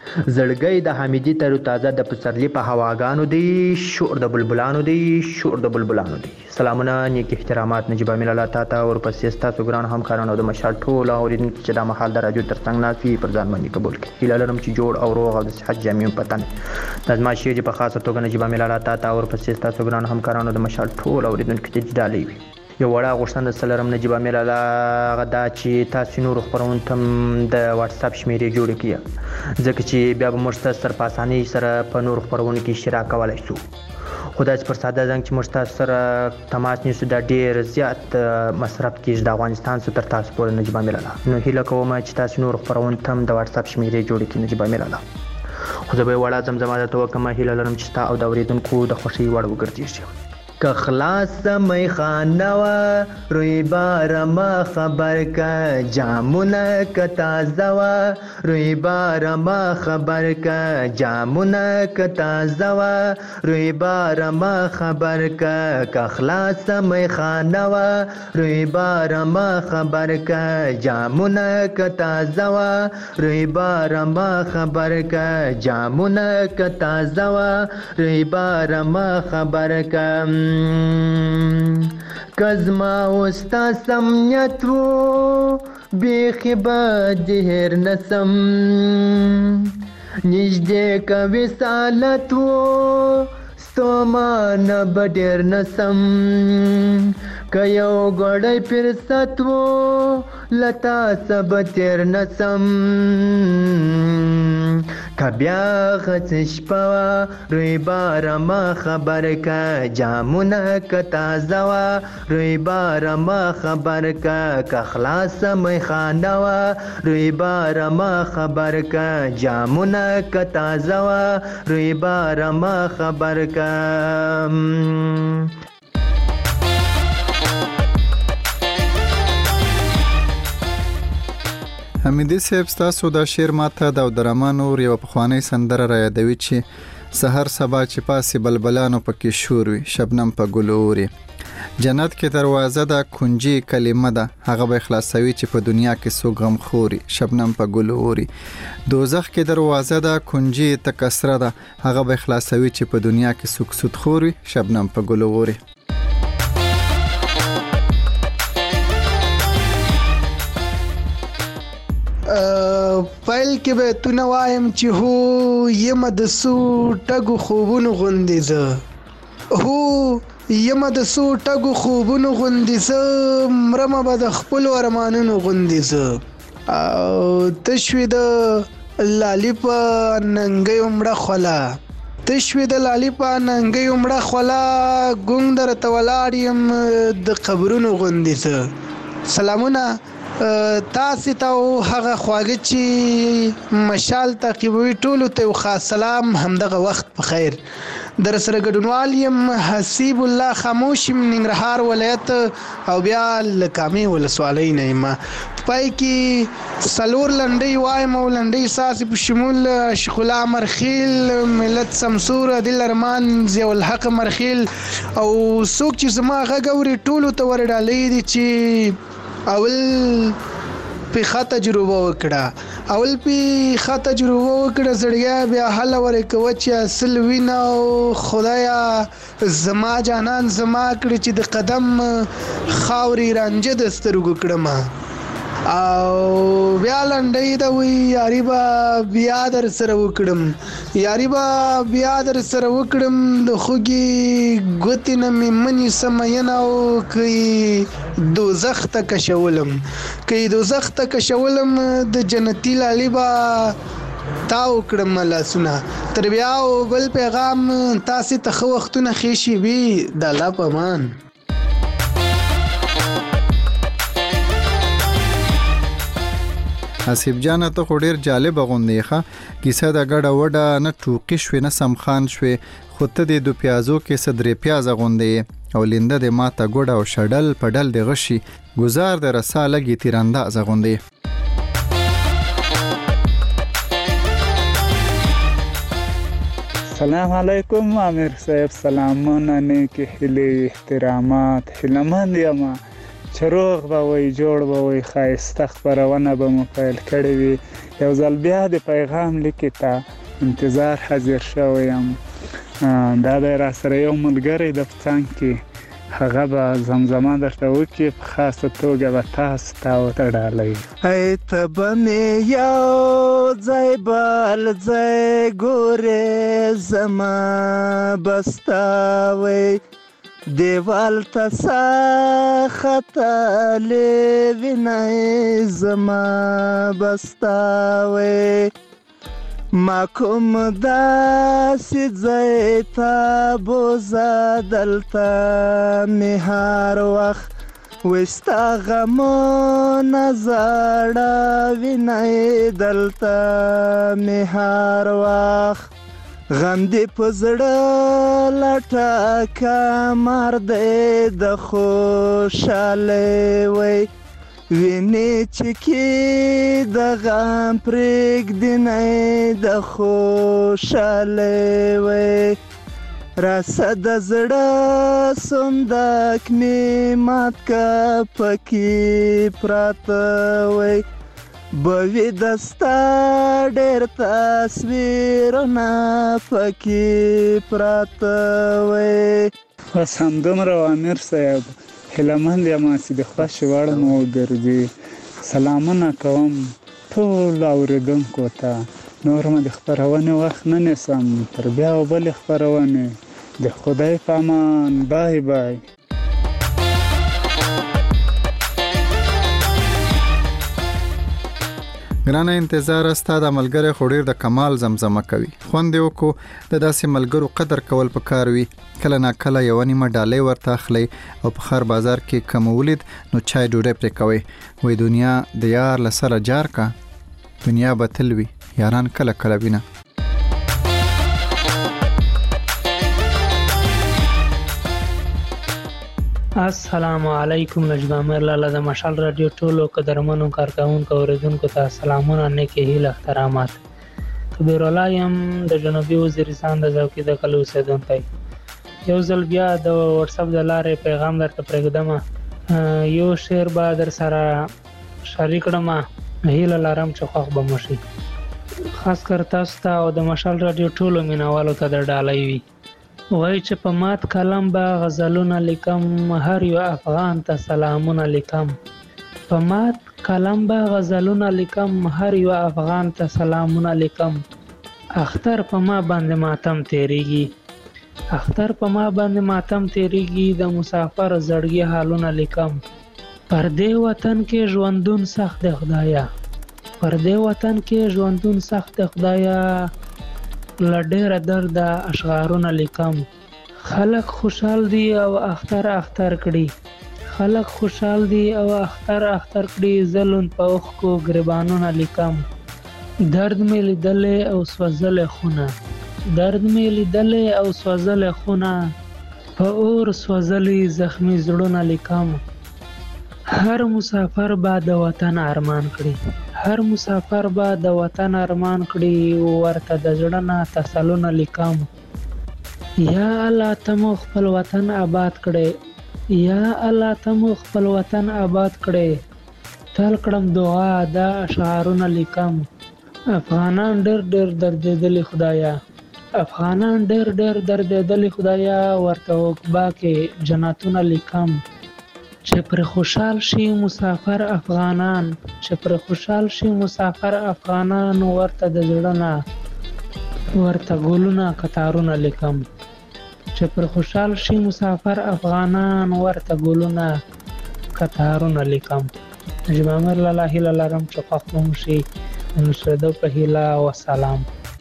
[SPEAKER 18] زړګی د حمیدی تر تازه د پسرلی په هواګانو دی شور د بلبلانو دی شور د بلبلانو دی سلامونه نیک احترامات نجیب امیر الله تا او پسې تاسو ګران همکارانو د مشال ټول اوریدونکو چې د محل د راډیو ترڅنګ ناسي پر ځان باندې قبول کړي هیله لرم چې جوړ او روغ او د صحت جامع پتن لازم شي په خاصه توګه نجیب امیر الله تا او پسې تاسو ګران همکارانو د مشال ټول اوریدونکو ته جدالي وي یو وړه غوښتنه سلام نجیب امیر الله غدا چې تاسو نور خبرون تم د واتس اپ شمیرې جوړ کړئ ځکه چې بیا به موږ تاسو سره په اسانۍ سره په نور خبرونو کې شریک کولای شو خدای پر ساده زنګ چې موږ تاسو سره تماس نیسو د ډیر زیات مصرف کیږي د افغانستان څخه تر تاسو پورې نجیب امیر الله نو هیله کوم چې تاسو نور خبرون تم د واتس اپ شمیرې جوړ کړئ نجیب امیر الله خو زه به وړه زمزمه د توکم هیله لرم چې تاسو د اوریدونکو د خوشي وړ وګرځئ که خلاص می خانوا روی بار ما خبر کا جامونه ک تازه وا روی بار ما خبر کا جامونه ک تازه وا روی بار ما خبر کا که خلاص می خانوا روی بار ما خبر کا جامونه ک تازه وا روی بار ما خبر کا جامونه ک تازه وا روی بار ما خبر کا کزما وستا سمنیت وو بیخی با دهر نسم نجده کا وسالت وو ستومان بدر نسم که یو گوڑی پر ستوو لتا سب تیر نسم که بیا غچش پوا روی بار ما خبر که جامونه که تازه و روی بار ما خبر که خلاص می خانه و روی بار ما خبر که جامونه که تازه و روی بار ما خبر که
[SPEAKER 6] حمیدی صاحب تاسو دا شعر ماته د عبدالرحمن نور یو پخوانی سندره را یادوي چې سحر سبا چې پاسې بلبلانو پکې شور وي شبنم په ګلو اوري جنت کې دروازه ده کنجي کلمه ده هغه به خلاصوي چې په دنیا کې څوک غم خوري شبنم په ګلو اوري دوزخ کې دروازه ده کنجي تکسره ده هغه به خلاصوي چې په دنیا کې څوک سود خوري شبنم په ګلو اوري
[SPEAKER 19] فایل کې به تو نه وایم چې هو یم د سو ټګو خوبونو غوندې زه هو یم د سو ټګو خوبونو غوندې زه مرمه به د خپلو ارمانونو غوندې زه او تشوي د لالي په ننګۍ مړه خوله تشوي د لالي په ننګۍ مړه خوله ګونګ درته ولاړ یم د قبرونو غوندې زه سلامونه تاسو ته هغه خواږه چې مشال تعقیبوي ټولو ته خاص سلام همدغه وخت په خیر. در سره ګډونوال یم حسیب الله خاموش ننګرهار ولایت او بیا لکامي ولسوالۍ نه یم. پای کې سلور لنډۍ وایم او لنډۍ ساسې په شمول شیخ الله مرخیل، ملت سمسور، عادل ارمان، ضیاء الحق مرخیل او څوک چې زما غږ اوري ټولو ته ورډالۍ دي چې اول په ښه تجربه وکړه زړګیا بیا حل ورکوه چې اصل وینه او خدایا زما جانان زما کړي چې د قدم خاورې رانجه د سترګو کړم او بیا لنډۍ ده وی یاري به بیا در سره وکړم د خوږې ګوتې نه مې منې سمینه او که دوزخ ته کشولم د جنتي لالي به تاو کړم لاسونه. تر بیا او بل پیغام تاسې ته ښه وختونه ښې شي وي د الله په امان.
[SPEAKER 6] حسیب جان ته خو ډیر جالب غوندې ښه کیسه د ګډه وډه نه ټوقي شوې نه سمخان شوې خو ته د دو پیازو کې صدرې پیاز غوندې او لینده د ماته ګوډه او شډل پډل د غشي گزار د رسا لګي تیرانداز غوندې.
[SPEAKER 20] سلام علیکم امیر صاحب، سلامونه نیکی هیلې احترامات هیلمند یم چروغ به وي جوړ به وي ښایسته خپرونه به مو پیل کړې وي. یو ځل بیا د پیغام لیکې ته انتظار حاضر شوی یم. دا دی را سره یو ملګری د په څنګ کې هغه به زمزمه درته وکړي په خاصه توګه به تاسو ته ورته ډالۍ.
[SPEAKER 21] ای ته به مې یو ځای بل ځای ګورې زما بستاوی دیوال ته سا خطالې وینای زما بستاوی ما کوم داسې ځای ته بوزه دلته مې هر وخت وستا غمونه زاړه وینای دلته مې هر وخت غم دې په زړه لټکه مار دې د خوشحالۍ وی وینې چې کې د غم پرېږدي نه د خوشحالۍ وی راسه د زړه صندوق مې مات که پکې پراته وی بوی دستا ډېر تصویرونه پکې پراته وی.
[SPEAKER 20] بس همدومره و امیر صاحب، هیلمند یم چې د خوښې وړ مو وګرځي. سلامونه کوم ټولو اورېدونکو ته. نور مې د خپرونې وخت نه نیسم، تر بیا و بلې خپرونې د خدای په امان. بای بای.
[SPEAKER 6] ګرانه انتظار استا د ملګری خوریر د کمال زمزمه کوي. خوند یو کو د داسې ملګرو قدر کول پکار وي. کله نا کله یو نیمه ډالۍ ورته اخلي او په خر بازار کې کمولید نو چای ډوډۍ پرې کوي. وای دنیا د یار لسره جار کا، دنیا به تل وي یاران کله کله وینه.
[SPEAKER 22] السلام علیکم نجبامر لاله د مشال رادیو ټولو قدرمنو کارکونکو اوریدونکو ته سلامونه نیکی هیله احترامات. کبیر الله یم د جنوبي وزیرستان د ځوکي د کلو اوسیدونکی. یو ځل بیا د واتس اپ د لارې پیغام درته پرېږدم. یو شعر به در سره شریک کړم، هیله لرم چې خوښ به مو شي. خاص کر تاسو ته او د مشال رادیو ټولو مینوالو ته د ډالۍ وي. وای چې په مات کلم به غزلونه لیکم، هر یو افغان ته سلامونه لیکم. په مات کلم به غزلونه لیکم، هر یو افغان ته سلامونه لیکم. اختر په ما باندې ماتم تیریږي، د مسافر زړګي حالونه لیکم. پر دې وطن کې ژوندون سخت دی خدایا، لډېره درد اشعارونه لیکم. خلک خوشحال دي او اختر کړي، خلق خوشحال دي او اختر اختر کړي زلون په اوښکو ګریبانونه لیکم درد مې لیدلې او سوځلې خونه درد مې لیدلې او سوځلې خونه په اور سوځلې زخمي زړونه لیکم هر مسافر به د وطن ارمان کړي هر مسافر به د وطن ارمان کړي ورته د زړه نه تسلونه لیکم یا الله ته مو خپل وطن آباد کړي یا الله ته مو خپل وطن آباد کړي تل کړم دعا دا اشعارونه لیکم افغانان ډېر ډېر دردېدلي خدایا افغانان ډېر ډېر دردېدلي خدایا ورته عقبا کې جنتونه لیکم چې پر خوشحال شي مسافر افغانان چې پر خوشحال شي مسافر افغانان ورته د زړه نه ورته ګلونه کتارونه لیکم چې پر خوشحال شي مسافر افغانان ورته ګلونه کتارونه لیکم نجیب امیر لاله هیله لرم چې خوښ مو شي نصرت په هیله وسلام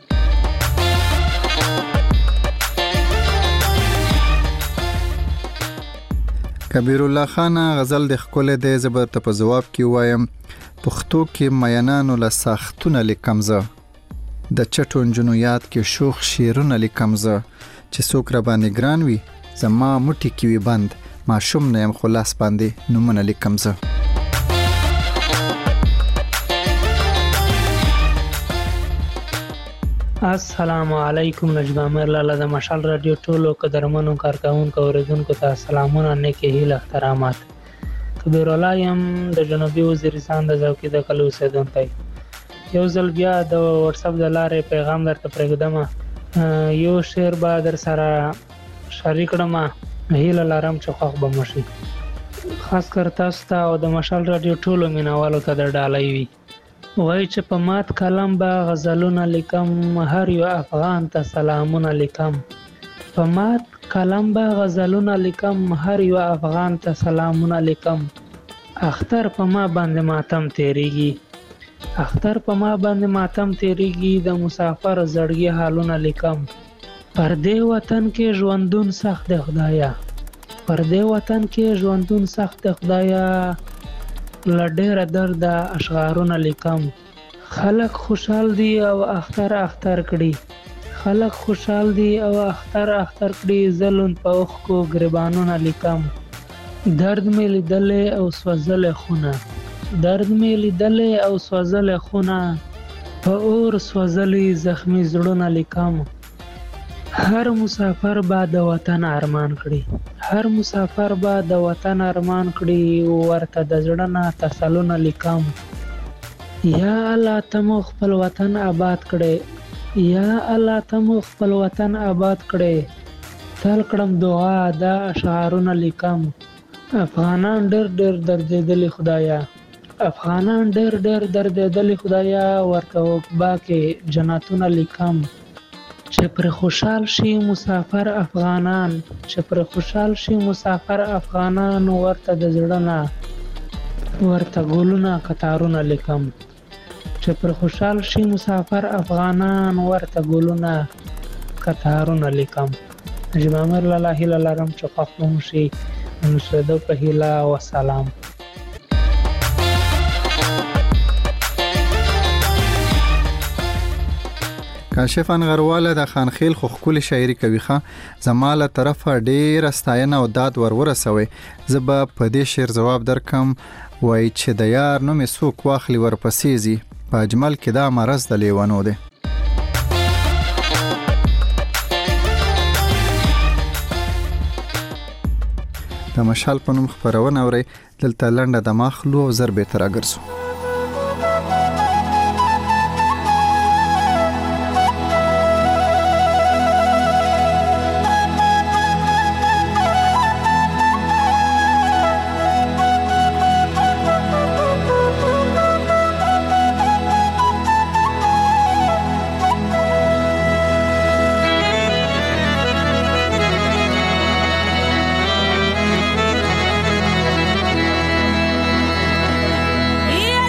[SPEAKER 6] کبیر الله خان غزل د خپل د زبر ته په جواب کې وایم پښتو کې مینانو له ساختونه لیکم زه د چټون جنویات کې شوخ شیرونه لیکم زه چې څوک را باندې ګران وي زما مټي کې وي بند ماشوم نه يم خلاص باندې نومونه لیکم زه
[SPEAKER 22] السلام علیکم نجیب امیر لاله د مشال رادیو ټولو قدرمنو کارکونکو اوریدونکو ته سلامونه نیکه هیله احترامات کبیر الله يم د جنوبي وزیرستان د ځوکي د کلو اوسیدونکی یو ځل بیا د واتس اپ د لارې پیغام درته پرېږدم یو شعر به در سره شریک کړم هیله لرم چې خوښ به مو شي خاص کر تاسو ته او د مشال رادیو ټولو مینوالو ته د ډالۍ وي وای چې په مات کلم به غزلونه لیکم هر یو افغان ته سلامونه لیکم په مات کلم به غزلونه لیکم هر یو افغان ته سلامونه لیکم اختر په ما باندې ماتم تیریږي اختر په ما باندې ماتم تیریږي د مسافر زړګي حالونه لیکم پر دې وطن کې ژوندون سخت دی خدایا پر دې وطن کې ژوندون سخت دی خدایا لډېر درد اشعارونه لیکم خلق خوشحال دي او اختر اختر کړي خلق خوشحال دي او اختر اختر کړي زلون په اوښکو ګریبانونه لیکم درد مې لیدلې او سوځلې خونه درد مې لیدلې او سوځلې خونه په اور سوځلې زخمي زړونه لیکم هر مسافر به د وطن ارمان کړي هر مسافر به د وطن ارمان کړي ورته د زړه نه تسلونه لیکم یا الله ته مو خپل وطن آباد کړي یا الله ته مو خپل وطن آباد کړي تل کړم دعا دا اشعارونه لیکم افغانان ډېر ډېر دردېدلي خدایا افغانان ډېر ډېر دردېدلي خدایا ورته عقبا کې جنتونه لیکم چې پر خوشحال شي مسافر افغانان چې پر خوشحال شي مسافر افغانان ورته د زړه نه ورته ګلونه کتارونه لیکم چې پر خوشحال شي مسافر افغانان ورته ګلونه کتارونه لیکم نجیب امیر لاله هیله لرم چې خوښ مو شي نصرت په هیله وسلام
[SPEAKER 6] کاشف انغرواله د خانخیل خو خپل شاعري کوي ښه زماله طرفه ډېر استاینه او داد ورسوي زبا په دې شعر جواب درکم وای چې د یار نوم څوک واخلي ورپسېزي په اجمل کې دا مرز د لیوانو دی د مشال په نوم خبرونه اوري دلته لنډه د ماخلو او ضربې تر اګرځو
[SPEAKER 2] Yeah.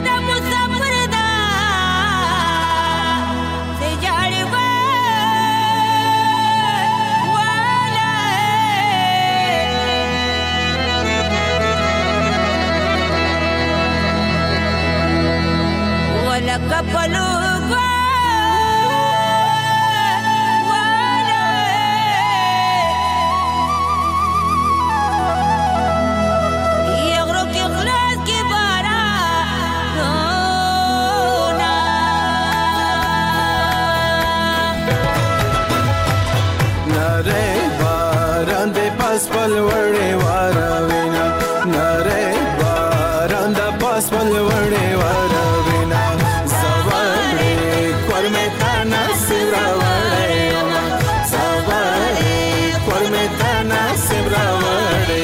[SPEAKER 17] نره باران د پاس پل وړې واروینا نره باران د پاس پل وړې واروینا زوړې کورمه تانا سیرا وړې زوړې کورمه تانا سیرا وړې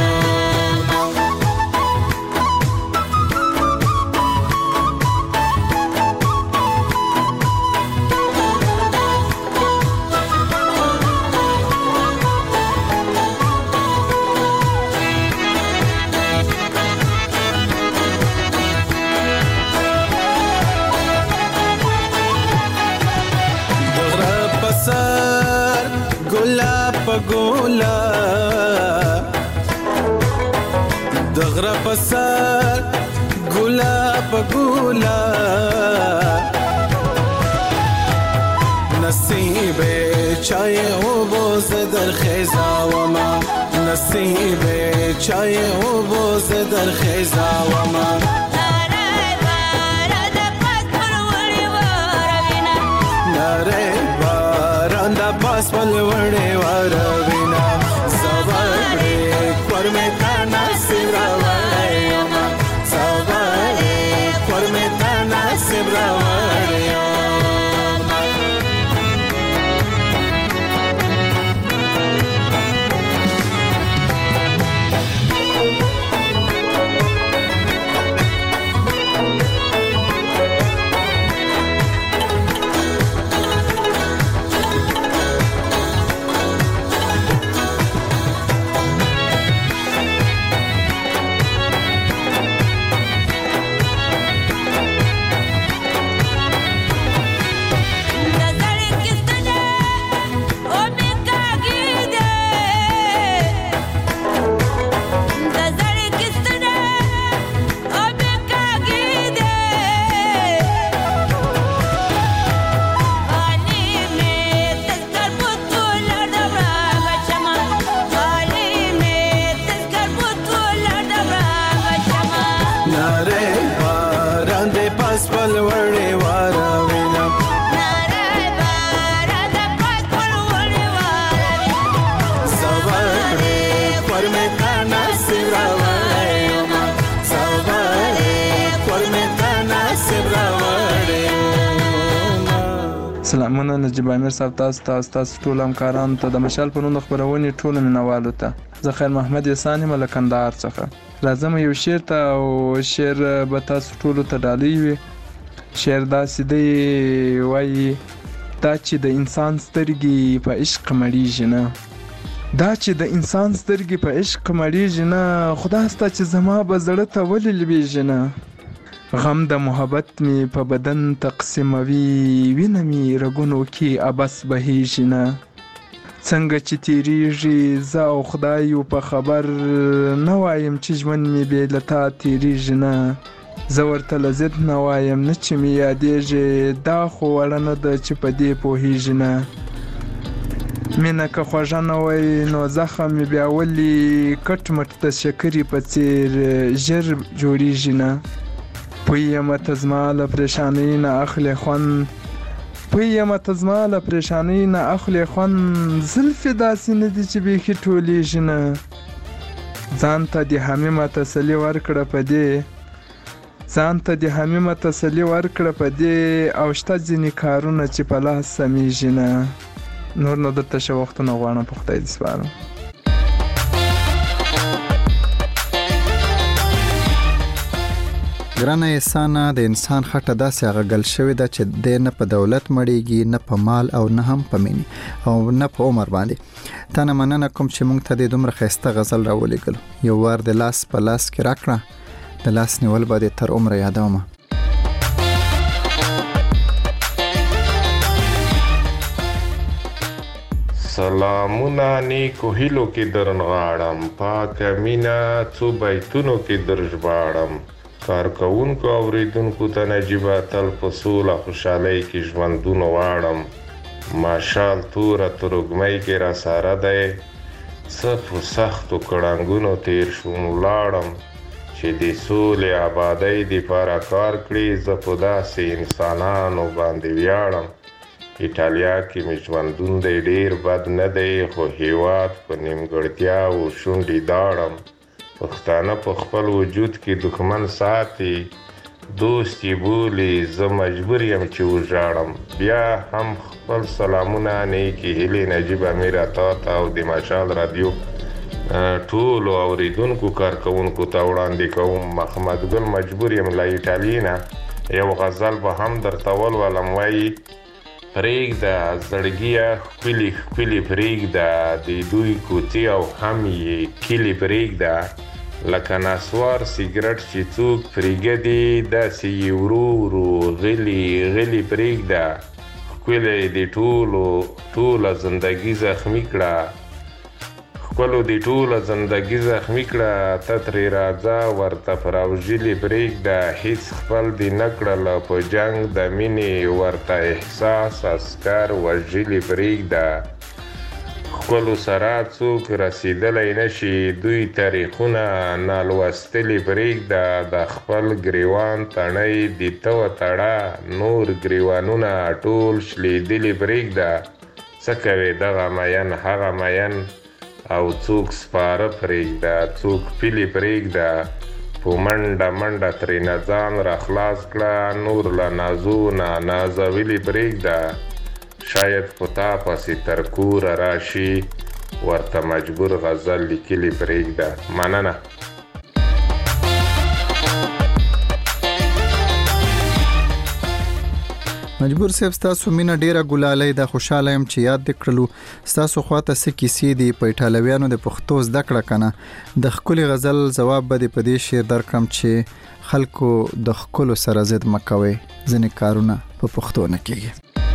[SPEAKER 17] ګولا دغره پسر ګولا پګولا نصیب چای او بوز در خیزا وما نصیب چای او بوز در خیزا وما پاس پل وړې واروینا زوړې کورمه تانا سیرا وړې زوړې کورمه تانا سیرا وړې
[SPEAKER 2] سلامونه نجیب امیر صاحب تاسو ټول همکارانو ته د مشال په نوم خبرونې ټول مینوالو ته زه خیر محمد احسان یم له کندهار څخه راځم یو شعر ته او شعر به تاسو ټول ته ډالۍ وي شعر داسې دی وایي دا چې د انسان سترګې په عشق مړیږي نه دا چې د انسان سترګې په عشق مړیږي نه خدا ستا چې زما به زړه ته ولې لویږي نه غم د محبت می په بدن تقسیموي وینه می رګونو کې ابس بهیږي نه څنګه چې تیریږي زه او خدای یو په خبر نه وایم چې ژوند می بې له تا تیریږي نه زه ورته له ضد نه وایم نه چې مې یادېږي دا خو وړه نه ده چې په دې پوهېږي نه مینه که خوږه نه وای نو زخم مې بیا ولې کټ مټ د شکرې په څېر ژر جوړېږي نه پوی یم ته زما له پریشانۍ نه اخلې خوند پوی یم ته زما له پریشانۍ نه اخلې خوند زلفې داسې نه دي چې بیخي ټولېږي نه ځان ته د حمیمه تسلي ورکړه په دې ځان ته د حمیمه تسلي ورکړه په دې او شته ځینې کارونه چې په لاس سمیږي نه نور نو درته ښه وختونه غواړم په خدای دې سپارم
[SPEAKER 6] ګرانه احسانه د انسان خټه داسې اغږل شوې ده چې د نه په دولت مړیږي نه په مال او نه هم په مینې او نه په عمر باندې تا نه مننه کوم چې موږ ته د دومره ښایسته غزل راولېږلو یو وار د لاس په لاس کې راکړه د لاس نیول به دې تر عمره یادومه
[SPEAKER 3] سلامونه نیکو هیلو کې درنغاړم پاک مینا څو بیتونو کې درژباړم کارکوونکو اوریدونکو ته نجیبه تل په سوله خوشحالۍ کې ژوندونه واړم ماشال توره ترږمۍ کې را ساره دی څه په سختو کړنګونو تیر شوم ولاړم چې د سولې آبادۍ دپاره کار کړي زه په داسې انسانانو باندې ویاړم ایټالیا کې مې ژوندون دی ډیر بد نه دی خو هیواد په نیمګړتیا و شونډې داړم پښتانه په خپل وجود کې دښمن ساتي دوست یې بولي زه مجبور یم چې وژاړم بیا هم خپل سلامونه نیکې هیلې نجیب امیر تا ته او د مشال رادیو ټولو اوریدونکو کارکوونکو ته وړاندې کوم محمد ګل مجبور یم له ایټالیا نه یو غزل به هم درته ولولم وایي پرېږده زړګیه ښکلي ښکلي پرېږده د دوی کوڅې او هم یې کلي پرېږده لکه نسوار سیګرټ چې څوک پرېږدي داسې یې ورو ورو غلي غلي پرېږده ښکلې د ټوله زندګي زخمي کړه ښکلو د ټوله زندګي زخمي کړه ته ترې راځه ورته پراوژلې پرېږده هېڅ خپل دې نه کړله په جنګ د مینې ورته احساس عسکر وژلې پرېږده ښکلو سره څوک رسېدلی نه شي دوی تاریخونه نالوستلې پرېږده د خپل ګریوان تڼۍ د ته وتړه نور ګریوانونه ټول شلېدلې پرېږده څه کوې دغه مین هغه مین او څوک سپاره پرېږده څوک پیلې پرېږده په منډه منډه ترېنه ځان راخلاص کړه نور له نازو نه نازولې پرېږده شاید په تا پسې تر کوره راشي ورته مجبور غزل لیکلې پرېږده مننه
[SPEAKER 6] مجبور صاحب ستاسو مینه ډیره ګلالۍ ده خوشاله یم چې یاد دې کړلو ستاسو خواته څه کیسې دي په ایټالویانو د پښتو زده کړه کنه د ښکلي غزل ځواب به دې په دې شعر درکړم چې خلکو د ښکلو سره ضد مه کوئ ځینې کارونه په پښتو نه کېږي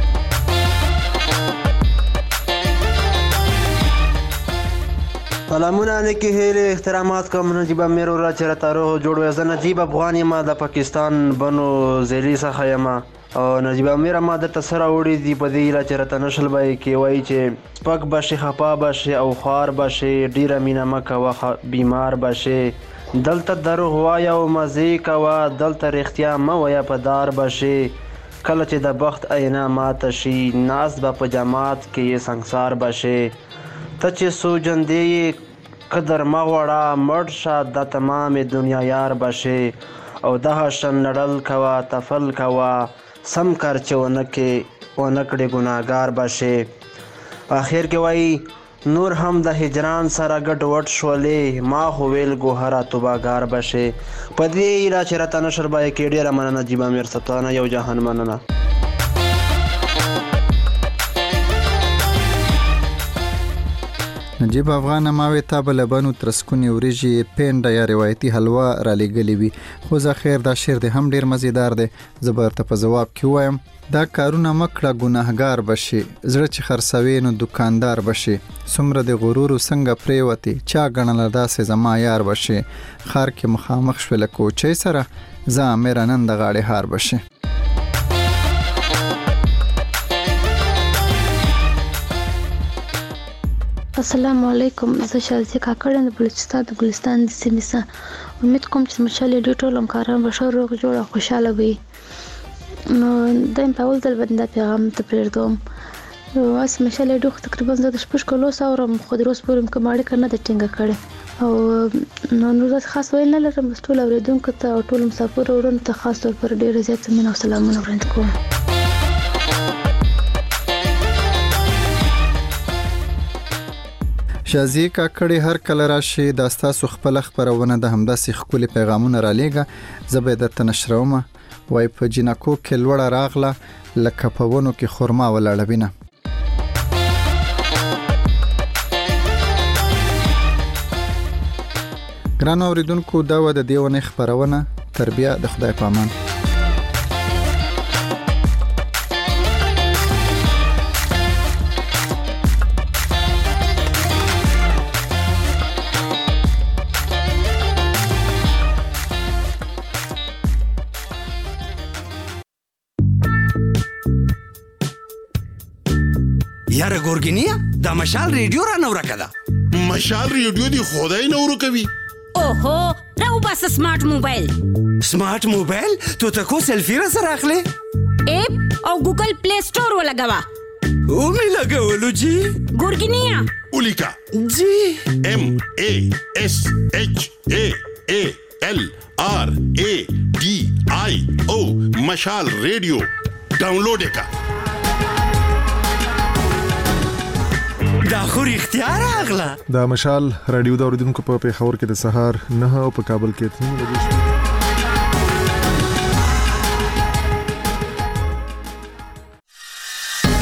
[SPEAKER 1] سلامونه نیکې هیلې احترامات کوم نجیب امیر ورا چې راته روغ جوړ وی زه نجیب افغان یم د پاکستان بنو ذیلي څخه یم او نجیب امیر ما درته څه راوړي دي په دې هیله چې راته نشل به یې کې وایي چې سپک به شي خفا به شي او خوار به شي ډېره مینه مه کوه بیمار به شي دلته دروغ وایه او مزې کوه دلته رښتیا مه وایه په دار به شي کله چې د بخت اینا ماته شي ناست به په جماعت کې یې سنګسار به شي ته چې سوجندې یې قدر مه غواړه مړ شه دا تمامې دنیا یار به شي او دغه شن لړل کوه تفل کوه سم کار چې ونه کړې ګناهګار به شي اخر کې وایي نور هم د هجران سره ګډ وډ شولې ما خو ویل ګوهره توبهګار به شي په دې هیله چې راته نشر به یې کې ډېره مننه نجیب امیر ستانه یو جهان مننه
[SPEAKER 6] نجیب افغان ماوي تا بلبانو ترسکونی وریجی پینډه یا روایتي حلوا را لګلې وي خو زه خیر دا شعر د هم ډیر مزیدار دی زبرته په جواب کې وایم دا کارونه مکړه ګناهګار بشي زړه چې خرڅوي نو دکاندار بشي څومره د غرور څنګه پریوتی چا غنل داسې زما یار بشي خار کې مخامخ شول کوچې سره زه امیر نن د غاړې هار بشي
[SPEAKER 14] السلام علیکم زه شازیه کاکړم د بلوچستان د ګلستان د سیمې څخه امید کوم چې مشال ډیو ټول همکاران به ښه روغ جوړ او خوشاله وي نو دایم په اول ځل باندې دا پیغام ته پرېږدم واس مشال ډیو تقریبا زه د شپږ کلو ساورم خو د روز پورې کوم اړیکه نه د ټینګه کړې او نو زه خاص ویل نه لرم بس ټول اوریدونکو ته او ټول مسافر وروڼو ته خاص طور پر ډېر زیات مینه او سلامونه وړاندې کوم
[SPEAKER 6] شازی کاکړی هر کله راشي د تاسو خپل خبرونه د همداسې خپل پیغامونه را لېګه زبې د تنشرومه وای په جنکو کې لوړه راغله لکه په ونو کې خرما ولاړبینه ګران اوریدونکو دا و د دیونه خبرونه تربیه د خدای پامان
[SPEAKER 5] یاره ګورګینیا دا مشال ریډیو را نو راکده
[SPEAKER 23] مشال ریډیو دی خدای نو کوي
[SPEAKER 24] اوهو راو بس سمارټ موبایل
[SPEAKER 5] تو تکو سلفی را سره اخلي
[SPEAKER 4] ایپ او ګوګل پلی سٹور ولګوه.
[SPEAKER 5] ومې لګولو جی.
[SPEAKER 4] ګورګینیا
[SPEAKER 23] ولیکا
[SPEAKER 5] جی
[SPEAKER 23] MASHALRADIO مشال ریډیو ډاونلوډ کا.
[SPEAKER 5] دا خو رښتیا راغله.
[SPEAKER 8] دا مشال رادیو د اوریدونکو په پیښور کې د سهار 9 او په کابل کې 3 بجې